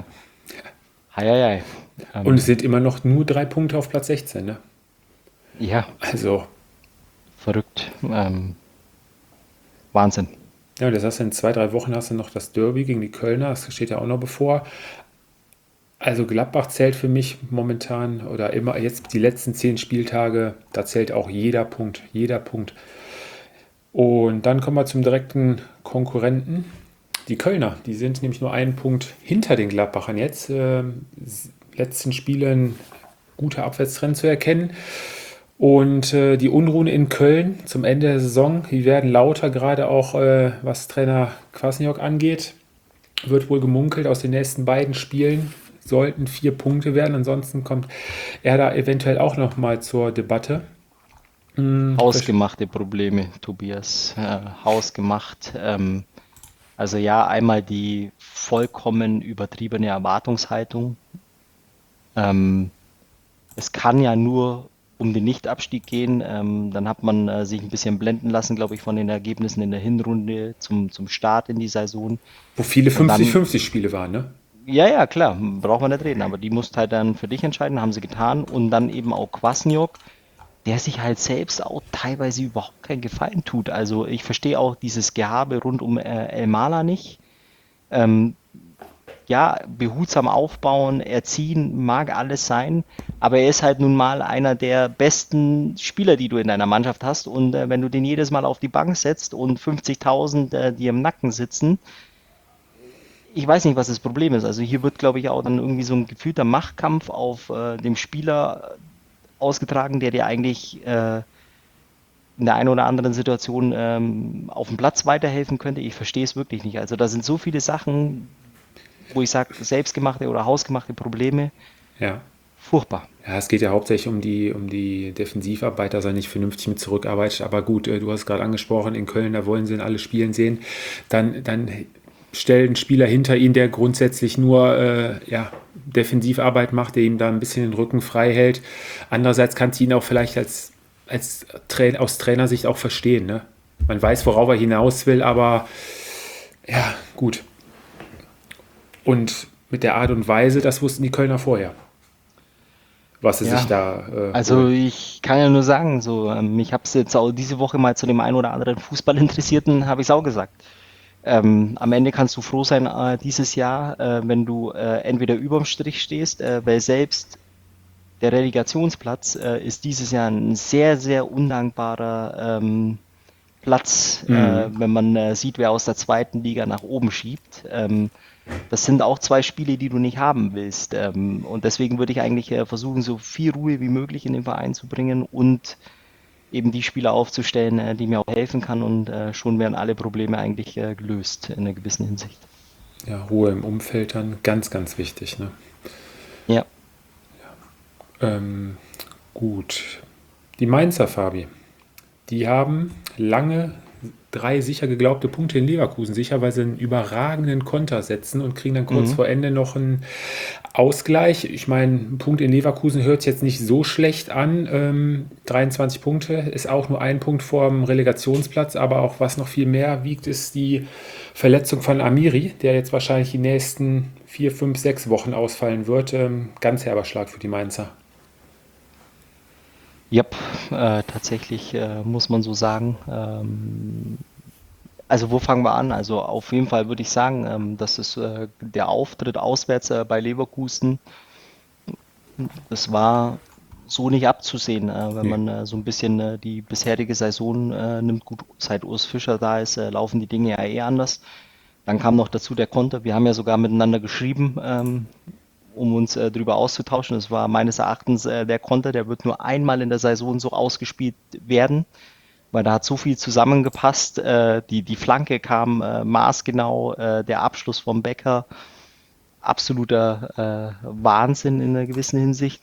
hei. Und es sind immer noch nur 3 Punkte auf Platz 16, ne? Ja. Also. Verrückt. Wahnsinn. Ja, das hast du in 2-3 Wochen hast du noch das Derby gegen die Kölner, das steht ja auch noch bevor. Also Gladbach zählt für mich momentan oder immer jetzt die letzten 10 Spieltage, da zählt auch jeder Punkt. Und dann kommen wir zum direkten Konkurrenten, die Kölner. Die sind nämlich nur 1 Punkt hinter den Gladbachern jetzt. Letzten Spielen guter Abwärtstrend zu erkennen. Und die Unruhen in Köln zum Ende der Saison, die werden lauter, gerade auch was Trainer Kwasniok angeht. Wird wohl gemunkelt, aus den nächsten beiden Spielen sollten 4 Punkte werden. Ansonsten kommt er da eventuell auch nochmal zur Debatte. Hausgemachte Probleme, Tobias. Hausgemacht. Also ja, einmal die vollkommen übertriebene Erwartungshaltung. Es kann ja nur um den Nicht-Abstieg gehen. Dann hat man sich ein bisschen blenden lassen, glaube ich, von den Ergebnissen in der Hinrunde zum Start in die Saison. Wo viele Und dann, 50-50 Spiele waren, ne? ja, klar, braucht man nicht reden, aber die musst halt dann für dich entscheiden, haben sie getan. Und dann eben auch Kwasniok, der sich halt selbst auch teilweise überhaupt keinen Gefallen tut. Also ich verstehe auch dieses Gehabe rund um Elmala nicht. Ähm, ja, behutsam aufbauen, erziehen, mag alles sein, aber er ist halt nun mal einer der besten Spieler, die du in deiner Mannschaft hast. Und wenn du den jedes Mal auf die Bank setzt und 50.000 die im Nacken sitzen, ich weiß nicht, was das Problem ist. Also hier wird, glaube ich, auch dann irgendwie so ein gefühlter Machtkampf auf dem Spieler ausgetragen, der dir eigentlich in der einen oder anderen Situation auf dem Platz weiterhelfen könnte. Ich verstehe es wirklich nicht. Also da sind so viele Sachen, wo ich sage, selbstgemachte oder hausgemachte Probleme, Ja. furchtbar. Ja, es geht ja hauptsächlich um die Defensivarbeit, dass er nicht vernünftig mit zurückarbeitet. Aber gut, du hast gerade angesprochen, in Köln, da wollen sie ihn alle spielen sehen. Dann stellt ein Spieler hinter ihn, der grundsätzlich nur Defensivarbeit macht, der ihm da ein bisschen den Rücken frei hält. Andererseits kannst du ihn auch vielleicht aus Trainersicht auch verstehen. Ne? Man weiß, worauf er hinaus will, aber ja, gut. Und mit der Art und Weise, das wussten die Kölner vorher, was sie Ja, sich da also holen. ich kann ja nur sagen, so, ich habe es jetzt auch diese Woche mal zu dem einen oder anderen Fußballinteressierten, habe ich es auch gesagt. Am Ende kannst du froh sein dieses Jahr, wenn du entweder überm Strich stehst, weil selbst der Relegationsplatz ist dieses Jahr ein sehr, sehr undankbarer Platz, wenn man sieht, wer aus der zweiten Liga nach oben schiebt. Das sind auch zwei Spiele, die du nicht haben willst. Und deswegen würde ich eigentlich versuchen, so viel Ruhe wie möglich in den Verein zu bringen und eben die Spieler aufzustellen, die mir auch helfen kann. Und schon wären alle Probleme eigentlich gelöst in einer gewissen Hinsicht. Ja, Ruhe im Umfeld dann ganz, ganz wichtig. Ne? Ja. Gut. Die Mainzer, Fabi, die haben lange 3 sicher geglaubte Punkte in Leverkusen sicher, weil sie einen überragenden Konter setzen und kriegen dann kurz vor Ende noch einen Ausgleich. Ich meine, ein Punkt in Leverkusen hört sich jetzt nicht so schlecht an. 23 Punkte ist auch nur ein Punkt vor dem Relegationsplatz, aber auch was noch viel mehr wiegt, ist die Verletzung von Amiri, der jetzt wahrscheinlich die nächsten 4, 5, 6 Wochen ausfallen wird. Ganz herber Schlag für die Mainzer. Ja, tatsächlich muss man so sagen. Also wo fangen wir an? Also auf jeden Fall würde ich sagen, dass es der Auftritt auswärts bei Leverkusen, das war so nicht abzusehen, wenn Nee. man so ein bisschen die bisherige Saison nimmt. Gut, seit Urs Fischer da ist, laufen die Dinge ja eh anders. Dann kam noch dazu der Konter. Wir haben ja sogar miteinander geschrieben, um uns drüber auszutauschen. Das war meines Erachtens der Konter, der wird nur einmal in der Saison so ausgespielt werden, weil da hat so viel zusammengepasst. Die Flanke kam maßgenau, der Abschluss vom Becker, absoluter Wahnsinn in einer gewissen Hinsicht.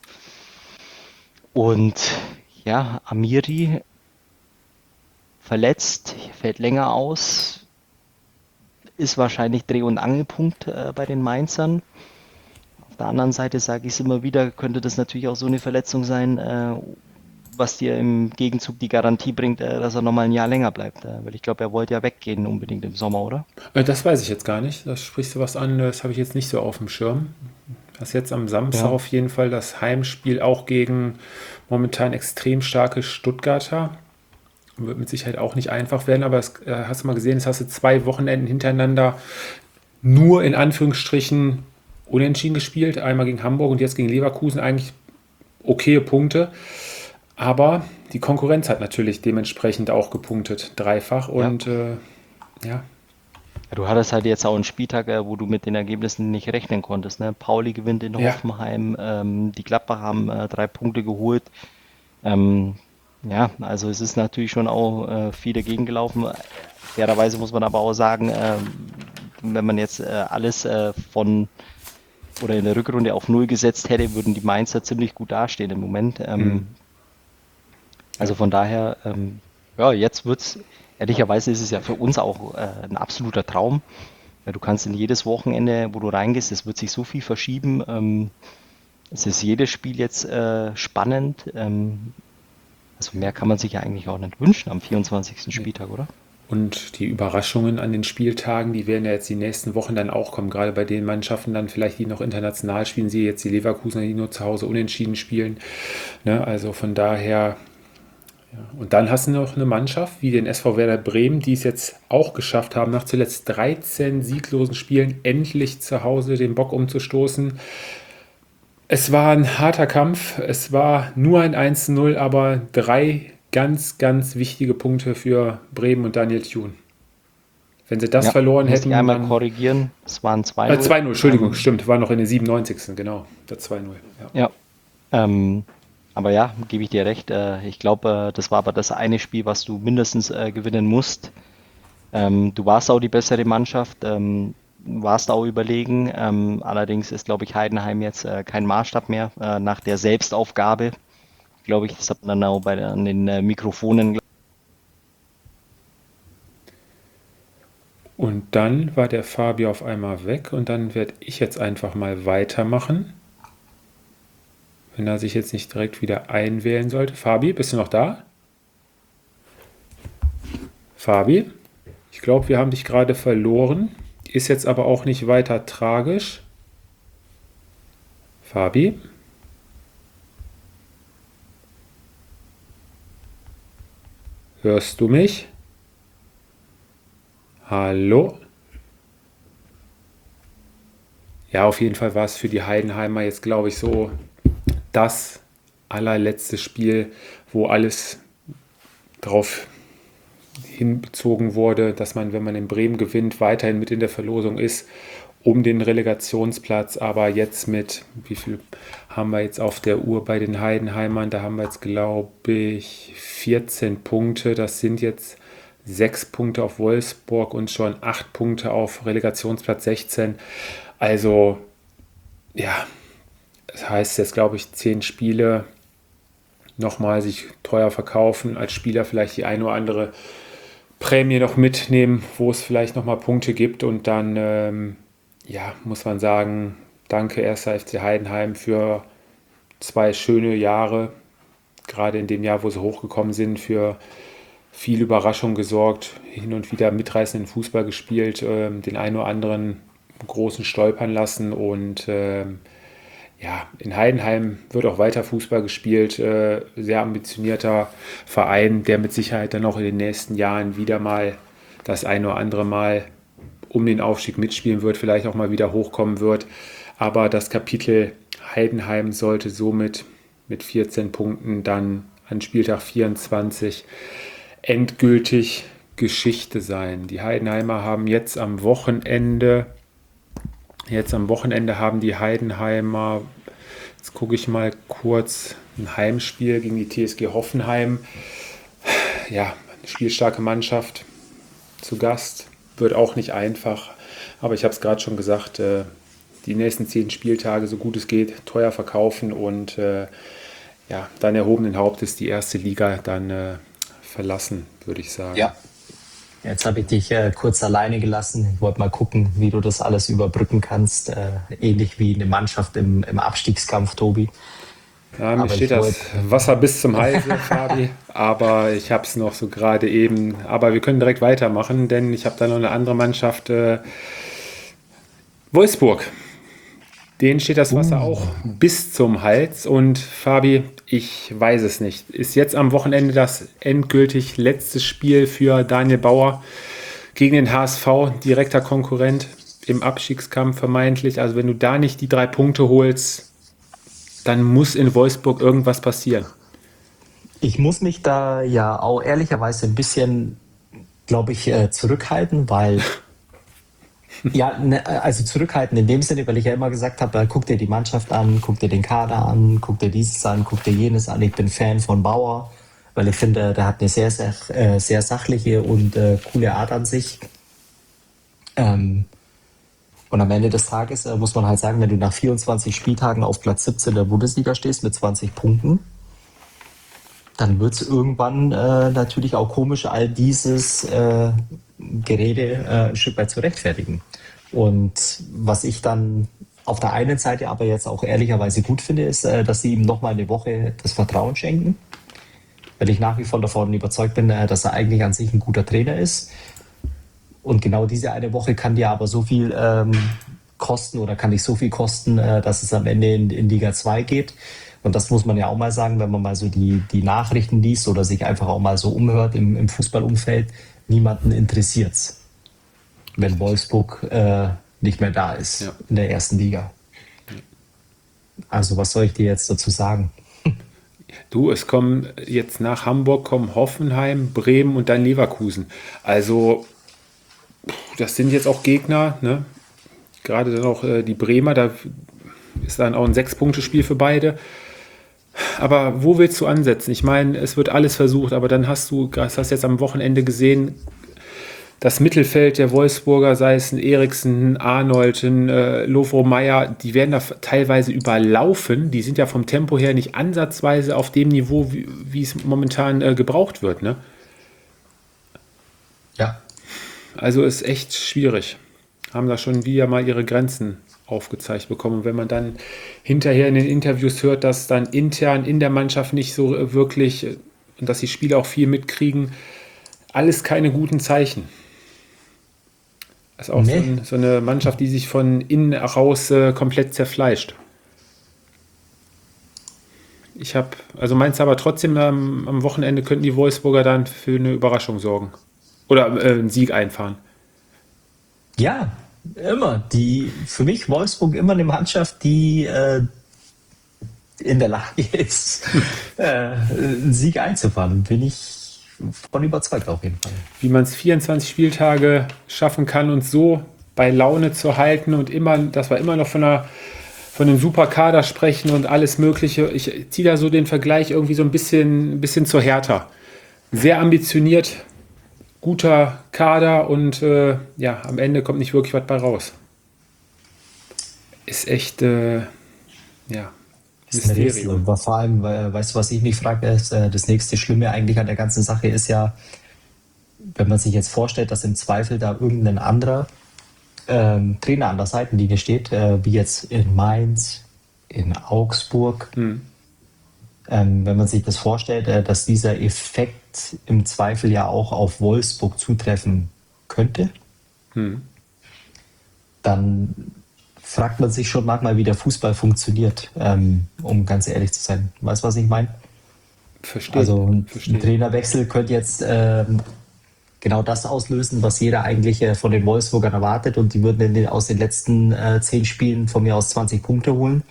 Und ja, Amiri verletzt, fällt länger aus, ist wahrscheinlich Dreh- und Angelpunkt bei den Mainzern. Auf der anderen Seite sage ich es immer wieder, könnte das natürlich auch so eine Verletzung sein, was dir im Gegenzug die Garantie bringt, dass er nochmal ein Jahr länger bleibt. Weil ich glaube, er wollte ja weggehen unbedingt im Sommer, oder? Das weiß ich jetzt gar nicht. Da sprichst du was an, das habe ich jetzt nicht so auf dem Schirm. Das jetzt am Samstag Ja. auf jeden Fall das Heimspiel auch gegen momentan extrem starke Stuttgarter. Wird mit Sicherheit auch nicht einfach werden, aber das hast du mal gesehen, das hast du 2 Wochenenden hintereinander nur in Anführungsstrichen unentschieden gespielt. Einmal gegen Hamburg und jetzt gegen Leverkusen eigentlich okaye Punkte. Aber die Konkurrenz hat natürlich dementsprechend auch gepunktet, dreifach. Ja. Und ja, Du hattest halt jetzt auch einen Spieltag, wo du mit den Ergebnissen nicht rechnen konntest. Ne? Pauli gewinnt in ja, Hoffenheim, die Gladbacher haben 3 Punkte geholt. Ähm, ja, also es ist natürlich schon auch viel dagegen gelaufen. Fairerweise muss man aber auch sagen, wenn man jetzt alles oder in der Rückrunde auf Null gesetzt hätte, würden die Mainzer ziemlich gut dastehen im Moment. Also von daher, ja, jetzt wird's, ehrlicherweise ist es ja für uns auch ein absoluter Traum, weil du kannst in jedes Wochenende, wo du reingehst, es wird sich so viel verschieben. es ist jedes Spiel jetzt spannend. Also mehr kann man sich ja eigentlich auch nicht wünschen am 24. Spieltag, oder? Und die Überraschungen an den Spieltagen, die werden ja jetzt die nächsten Wochen dann auch kommen, gerade bei den Mannschaften dann vielleicht, die noch international spielen, siehe jetzt die Leverkusener, die nur zu Hause unentschieden spielen. Ne? Also von daher, ja. Und dann hast du noch eine Mannschaft wie den SV Werder Bremen, die es jetzt auch geschafft haben, nach zuletzt 13 sieglosen Spielen endlich zu Hause den Bock umzustoßen. Es war ein harter Kampf, es war nur ein 1:0, aber 3 ganz, ganz wichtige Punkte für Bremen und Daniel Thun. Wenn sie das verloren muss hätten, ich einmal dann korrigieren. Es waren 2-0. 2:0, Entschuldigung, stimmt, war noch in der 97. Genau, der 2:0. Ja. Ja. Aber ja, gebe ich dir recht. Ich glaube, das war aber das eine Spiel, was du mindestens gewinnen musst. Du warst auch die bessere Mannschaft, warst auch überlegen. Allerdings ist, glaube ich, Heidenheim jetzt kein Maßstab mehr nach der Selbstaufgabe. Glaube ich, das hat man dann auch an den Mikrofonen. Und dann war der Fabi auf einmal weg und dann werde ich jetzt einfach mal weitermachen. Wenn er sich jetzt nicht direkt wieder einwählen sollte. Fabi, bist du noch da? Fabi, ich glaube, wir haben dich gerade verloren. Ist jetzt aber auch nicht weiter tragisch. Fabi? Hörst du mich? Hallo? Ja, auf jeden Fall war es für die Heidenheimer jetzt, glaube ich, so das allerletzte Spiel, wo alles drauf hinbezogen wurde, dass man, wenn man in Bremen gewinnt, weiterhin mit in der Verlosung ist, um den Relegationsplatz. Aber jetzt mit, wie viel haben wir jetzt auf der Uhr bei den Heidenheimern? Da haben wir jetzt, glaube ich, 14 Punkte. Das sind jetzt 6 Punkte auf Wolfsburg und schon 8 Punkte auf Relegationsplatz 16. Also, ja, das heißt jetzt, glaube ich, 10 Spiele nochmal sich teuer verkaufen, als Spieler vielleicht die eine oder andere Prämie noch mitnehmen, wo es vielleicht nochmal Punkte gibt. Und dann, ja, muss man sagen, danke 1. FC Heidenheim für 2 schöne Jahre, gerade in dem Jahr, wo sie hochgekommen sind, für viel Überraschung gesorgt, hin und wieder mitreißenden Fußball gespielt, den einen oder anderen großen stolpern lassen und ja, in Heidenheim wird auch weiter Fußball gespielt, sehr ambitionierter Verein, der mit Sicherheit dann auch in den nächsten Jahren wieder mal das ein oder andere Mal um den Aufstieg mitspielen wird, vielleicht auch mal wieder hochkommen wird. Aber das Kapitel Heidenheim sollte somit mit 14 Punkten dann an Spieltag 24 endgültig Geschichte sein. Die Heidenheimer haben jetzt am Wochenende haben die Heidenheimer, jetzt gucke ich mal kurz, ein Heimspiel gegen die TSG Hoffenheim. Ja, eine spielstarke Mannschaft zu Gast. Wird auch nicht einfach. Aber ich habe es gerade schon gesagt, die nächsten 10 Spieltage, so gut es geht, teuer verkaufen und ja, dann erhobenen Hauptes die erste Liga dann verlassen, würde ich sagen. Ja. Jetzt habe ich dich kurz alleine gelassen. Ich wollte mal gucken, wie du das alles überbrücken kannst. Ähnlich wie eine Mannschaft im Abstiegskampf, Tobi. Ja, mir steht das Wasser bis zum Halse, Fabi. Aber ich habe es noch so gerade eben. Aber wir können direkt weitermachen, denn ich habe da noch eine andere Mannschaft. Wolfsburg. Denen steht das Wasser auch bis zum Hals. Und Fabi, ich weiß es nicht. Ist jetzt am Wochenende das endgültig letzte Spiel für Daniel Bauer gegen den HSV, direkter Konkurrent im Abstiegskampf vermeintlich. Also wenn du da nicht die 3 Punkte holst, dann muss in Wolfsburg irgendwas passieren. Ich muss mich da ja auch ehrlicherweise ein bisschen, glaube ich, zurückhalten, weil ja, also zurückhalten in dem Sinne, weil ich ja immer gesagt habe, guck dir die Mannschaft an, guck dir den Kader an, guck dir dieses an, guck dir jenes an. Ich bin Fan von Bauer, weil ich finde, der hat eine sehr, sehr, sehr sachliche und coole Art an sich. Und am Ende des Tages muss man halt sagen, wenn du nach 24 Spieltagen auf Platz 17 der Bundesliga stehst mit 20 Punkten, dann wird es irgendwann natürlich auch komisch, all dieses Gerede ein Stück weit zu rechtfertigen. Und was ich dann auf der einen Seite aber jetzt auch ehrlicherweise gut finde, ist, dass sie ihm nochmal eine Woche das Vertrauen schenken. Weil ich nach wie vor davon überzeugt bin, dass er eigentlich an sich ein guter Trainer ist. Und genau diese eine Woche kann dir aber so viel kosten oder kann dich so viel kosten, dass es am Ende in Liga 2 geht. Und das muss man ja auch mal sagen, wenn man mal so die Nachrichten liest oder sich einfach auch mal so umhört im Fußballumfeld. Niemanden interessiert's, wenn Wolfsburg nicht mehr da ist in der ersten Liga. Also was soll ich dir jetzt dazu sagen? Du, es kommen jetzt nach Hamburg kommen Hoffenheim, Bremen und dann Leverkusen. Also das sind jetzt auch Gegner, ne? Gerade dann auch die Bremer, da ist dann auch ein 6-Punkte-Spiel für beide. Aber wo willst du ansetzen? Ich meine, es wird alles versucht, aber dann hast du jetzt am Wochenende gesehen, das Mittelfeld der Wolfsburger, sei es ein Eriksen, ein Arnold, ein Lovro Meyer, die werden da teilweise überlaufen. Die sind ja vom Tempo her nicht ansatzweise auf dem Niveau, wie es momentan gebraucht wird. Ne? Ja. Also ist echt schwierig. Haben da schon wieder mal ihre Grenzen aufgezeigt bekommen. Und wenn man dann hinterher in den Interviews hört, dass dann intern in der Mannschaft nicht so wirklich und dass die Spieler auch viel mitkriegen, alles keine guten Zeichen. Das ist auch so eine Mannschaft, die sich von innen heraus komplett zerfleischt. Meinst du aber trotzdem, am Wochenende könnten die Wolfsburger dann für eine Überraschung sorgen? Oder einen Sieg einfahren? Ja, immer. Für mich Wolfsburg immer eine Mannschaft, die in der Lage ist, einen Sieg einzufahren. Bin ich von überzeugt auf jeden Fall. Wie man es 24 Spieltage schaffen kann, uns so bei Laune zu halten und immer, dass wir immer noch von einem super Kader sprechen und alles Mögliche. Ich ziehe da so den Vergleich irgendwie so ein bisschen zur Hertha. Sehr ambitioniert, guter Kader und am Ende kommt nicht wirklich was bei raus. Ist echt, Mysterium. Aber vor allem, weißt du, was ich mich frage, ist, das nächste Schlimme eigentlich an der ganzen Sache ist ja, wenn man sich jetzt vorstellt, dass im Zweifel da irgendein anderer Trainer an der Seitenlinie steht, wie jetzt in Mainz, in Augsburg. Wenn man sich das vorstellt, dass dieser Effekt im Zweifel ja auch auf Wolfsburg zutreffen könnte, dann fragt man sich schon manchmal, wie der Fußball funktioniert, um ganz ehrlich zu sein. Weißt du, was ich meine? Verstehe. Also ein Trainerwechsel könnte jetzt genau das auslösen, was jeder eigentlich von den Wolfsburgern erwartet, und die würden aus den letzten 10 Spielen von mir aus 20 Punkte holen.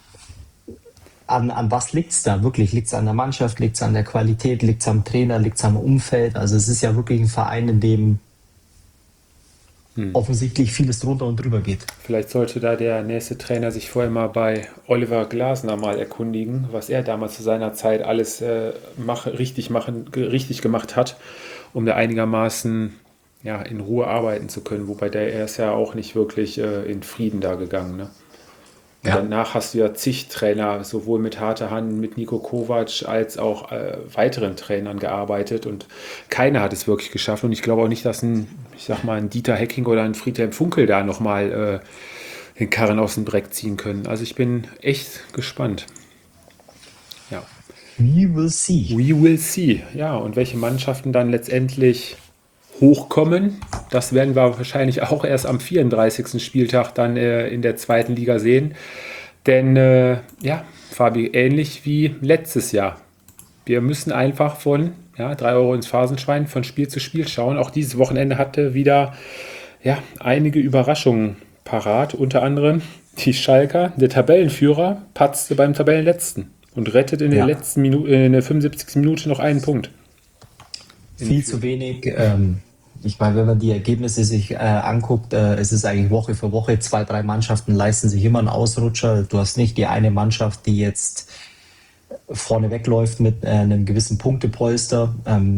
An was liegt es da wirklich? Liegt es an der Mannschaft? Liegt es an der Qualität? Liegt es am Trainer? Liegt es am Umfeld? Also es ist ja wirklich ein Verein, in dem offensichtlich vieles drunter und drüber geht. Vielleicht sollte da der nächste Trainer sich vorher mal bei Oliver Glasner mal erkundigen, was er damals zu seiner Zeit alles richtig gemacht hat, um da einigermaßen in Ruhe arbeiten zu können. Wobei er ist ja auch nicht wirklich in Frieden da gegangen. Ne? Und danach hast du ja zig Trainer, sowohl mit harter Hand, mit Niko Kovac, als auch weiteren Trainern gearbeitet, und keiner hat es wirklich geschafft. Und ich glaube auch nicht, dass ein Dieter Hecking oder ein Friedhelm Funkel da nochmal den Karren aus dem Dreck ziehen können. Also ich bin echt gespannt. Ja. We will see. We will see. Ja, und welche Mannschaften dann letztendlich hochkommen, das werden wir wahrscheinlich auch erst am 34. Spieltag dann in der zweiten Liga sehen. Denn, Fabi, ähnlich wie letztes Jahr. Wir müssen einfach von 3 Euro ins Phrasenschwein von Spiel zu Spiel schauen. Auch dieses Wochenende hatte wieder einige Überraschungen parat. Unter anderem die Schalker, der Tabellenführer, patzte beim Tabellenletzten und rettet in der letzten Minute, in der 75. Minute noch einen Punkt. Viel zu wenig. Ich meine, wenn man die Ergebnisse sich anguckt, es ist eigentlich Woche für Woche, 2, 3 Mannschaften leisten sich immer einen Ausrutscher. Du hast nicht die eine Mannschaft, die jetzt vorne wegläuft mit einem gewissen Punktepolster.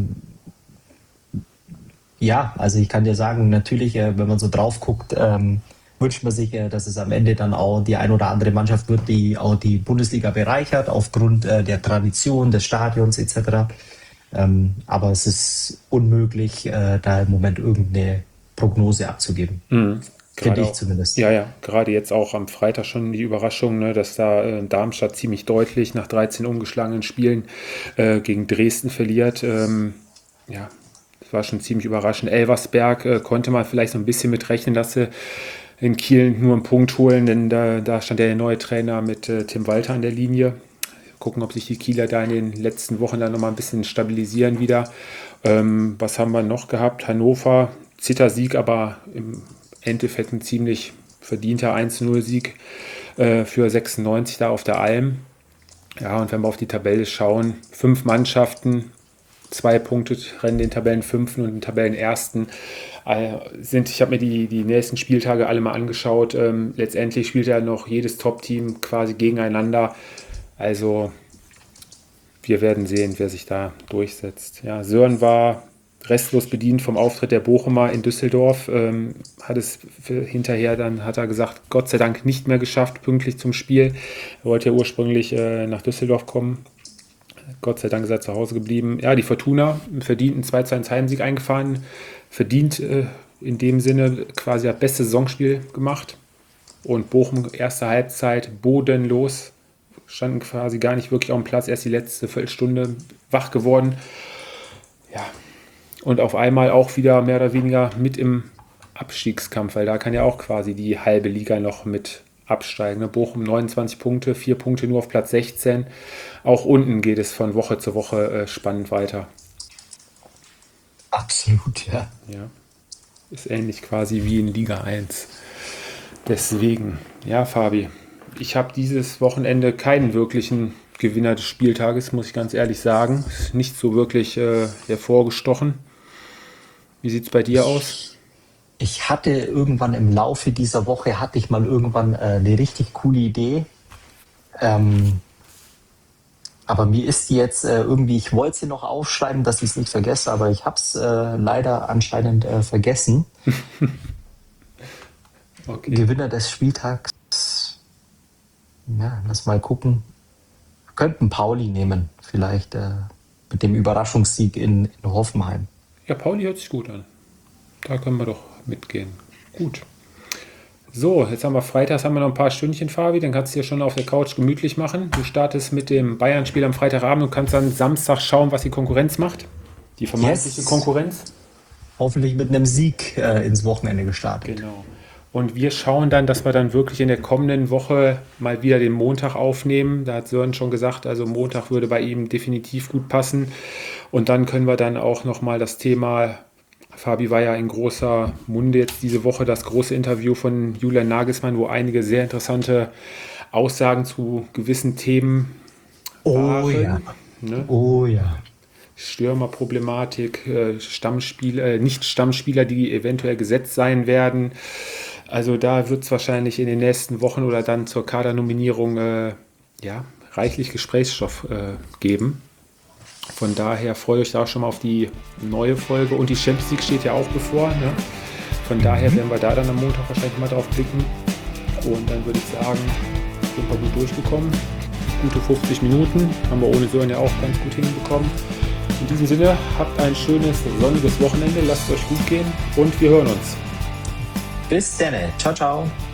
Also ich kann dir sagen, natürlich, wenn man so drauf guckt, wünscht man sich, dass es am Ende dann auch die ein oder andere Mannschaft wird, die auch die Bundesliga bereichert, aufgrund der Tradition, des Stadions etc. Aber es ist unmöglich, da im Moment irgendeine Prognose abzugeben. Finde ich auch, zumindest. ja, gerade jetzt auch am Freitag schon die Überraschung, ne, dass da Darmstadt ziemlich deutlich nach 13 ungeschlagenen Spielen gegen Dresden verliert. Ja, das war schon ziemlich überraschend. Elversberg konnte man vielleicht so ein bisschen mit rechnen, dass sie in Kiel nur einen Punkt holen, denn da stand der neue Trainer mit Tim Walter an der Linie. Gucken, ob sich die Kieler da in den letzten Wochen dann nochmal ein bisschen stabilisieren wieder. Was haben wir noch gehabt? Hannover, Zittersieg, aber im Endeffekt ein ziemlich verdienter 1-0-Sieg für 96 da auf der Alm. Ja, und wenn wir auf die Tabelle schauen, 5 Mannschaften, 2 Punkte trennen den Tabellenfünften und den Tabellenersten. Ich habe mir die nächsten Spieltage alle mal angeschaut. Letztendlich spielt ja noch jedes Top-Team quasi gegeneinander. Also wir werden sehen, wer sich da durchsetzt. Ja, Sören war restlos bedient vom Auftritt der Bochumer in Düsseldorf. Hat er gesagt, Gott sei Dank nicht mehr geschafft, pünktlich zum Spiel. Er wollte ja ursprünglich nach Düsseldorf kommen. Gott sei Dank ist er zu Hause geblieben. Ja, die Fortuna verdient einen 2-1 Heimsieg eingefahren. Verdient in dem Sinne quasi das beste Saisonspiel gemacht. Und Bochum erste Halbzeit bodenlos. Standen quasi gar nicht wirklich auf dem Platz. Erst die letzte Viertelstunde wach geworden. Ja, und auf einmal auch wieder mehr oder weniger mit im Abstiegskampf, weil da kann ja auch quasi die halbe Liga noch mit absteigen. Bochum 29 Punkte, 4 Punkte nur auf Platz 16. Auch unten geht es von Woche zu Woche spannend weiter. Absolut, ja. Ja, ist ähnlich quasi wie in Liga 1. Deswegen, ja, Fabi, ich habe dieses Wochenende keinen wirklichen Gewinner des Spieltages, muss ich ganz ehrlich sagen. Ist nicht so wirklich hervorgestochen. Wie sieht es bei dir aus? Ich hatte irgendwann im Laufe dieser Woche, eine richtig coole Idee. Aber mir ist die jetzt ich wollte sie noch aufschreiben, dass ich es nicht vergesse, aber ich habe es leider anscheinend vergessen. Okay. Gewinner des Spieltags, ja, lass mal gucken. Wir könnten Pauli nehmen, vielleicht mit dem Überraschungssieg in Hoffenheim. Ja, Pauli hört sich gut an. Da können wir doch mitgehen. Gut. So, jetzt haben wir freitags noch ein paar Stündchen, Fabi. Dann kannst du dir schon auf der Couch gemütlich machen. Du startest mit dem Bayern-Spiel am Freitagabend und kannst dann Samstag schauen, was die Konkurrenz macht. Die vermeintliche Konkurrenz. Hoffentlich mit einem Sieg ins Wochenende gestartet. Genau. Und wir schauen dann, dass wir dann wirklich in der kommenden Woche mal wieder den Montag aufnehmen. Da hat Sören schon gesagt, also Montag würde bei ihm definitiv gut passen. Und dann können wir dann auch nochmal das Thema, Fabi war ja in großer Munde jetzt diese Woche, das große Interview von Julian Nagelsmann, wo einige sehr interessante Aussagen zu gewissen Themen waren. Ja. Ne? Oh ja. Stürmerproblematik, Nicht-Stammspieler, die eventuell gesetzt sein werden. Also da wird es wahrscheinlich in den nächsten Wochen oder dann zur Kadernominierung reichlich Gesprächsstoff geben. Von daher freut euch da schon mal auf die neue Folge. Und die Champions League steht ja auch bevor. Ne? Von daher werden wir da dann am Montag wahrscheinlich mal drauf blicken. Und dann würde ich sagen, sind wir gut durchgekommen. Gute 50 Minuten. Haben wir ohne Sören ja auch ganz gut hinbekommen. In diesem Sinne, habt ein schönes, sonniges Wochenende. Lasst es euch gut gehen und wir hören uns. Bis dann. Ciao, ciao.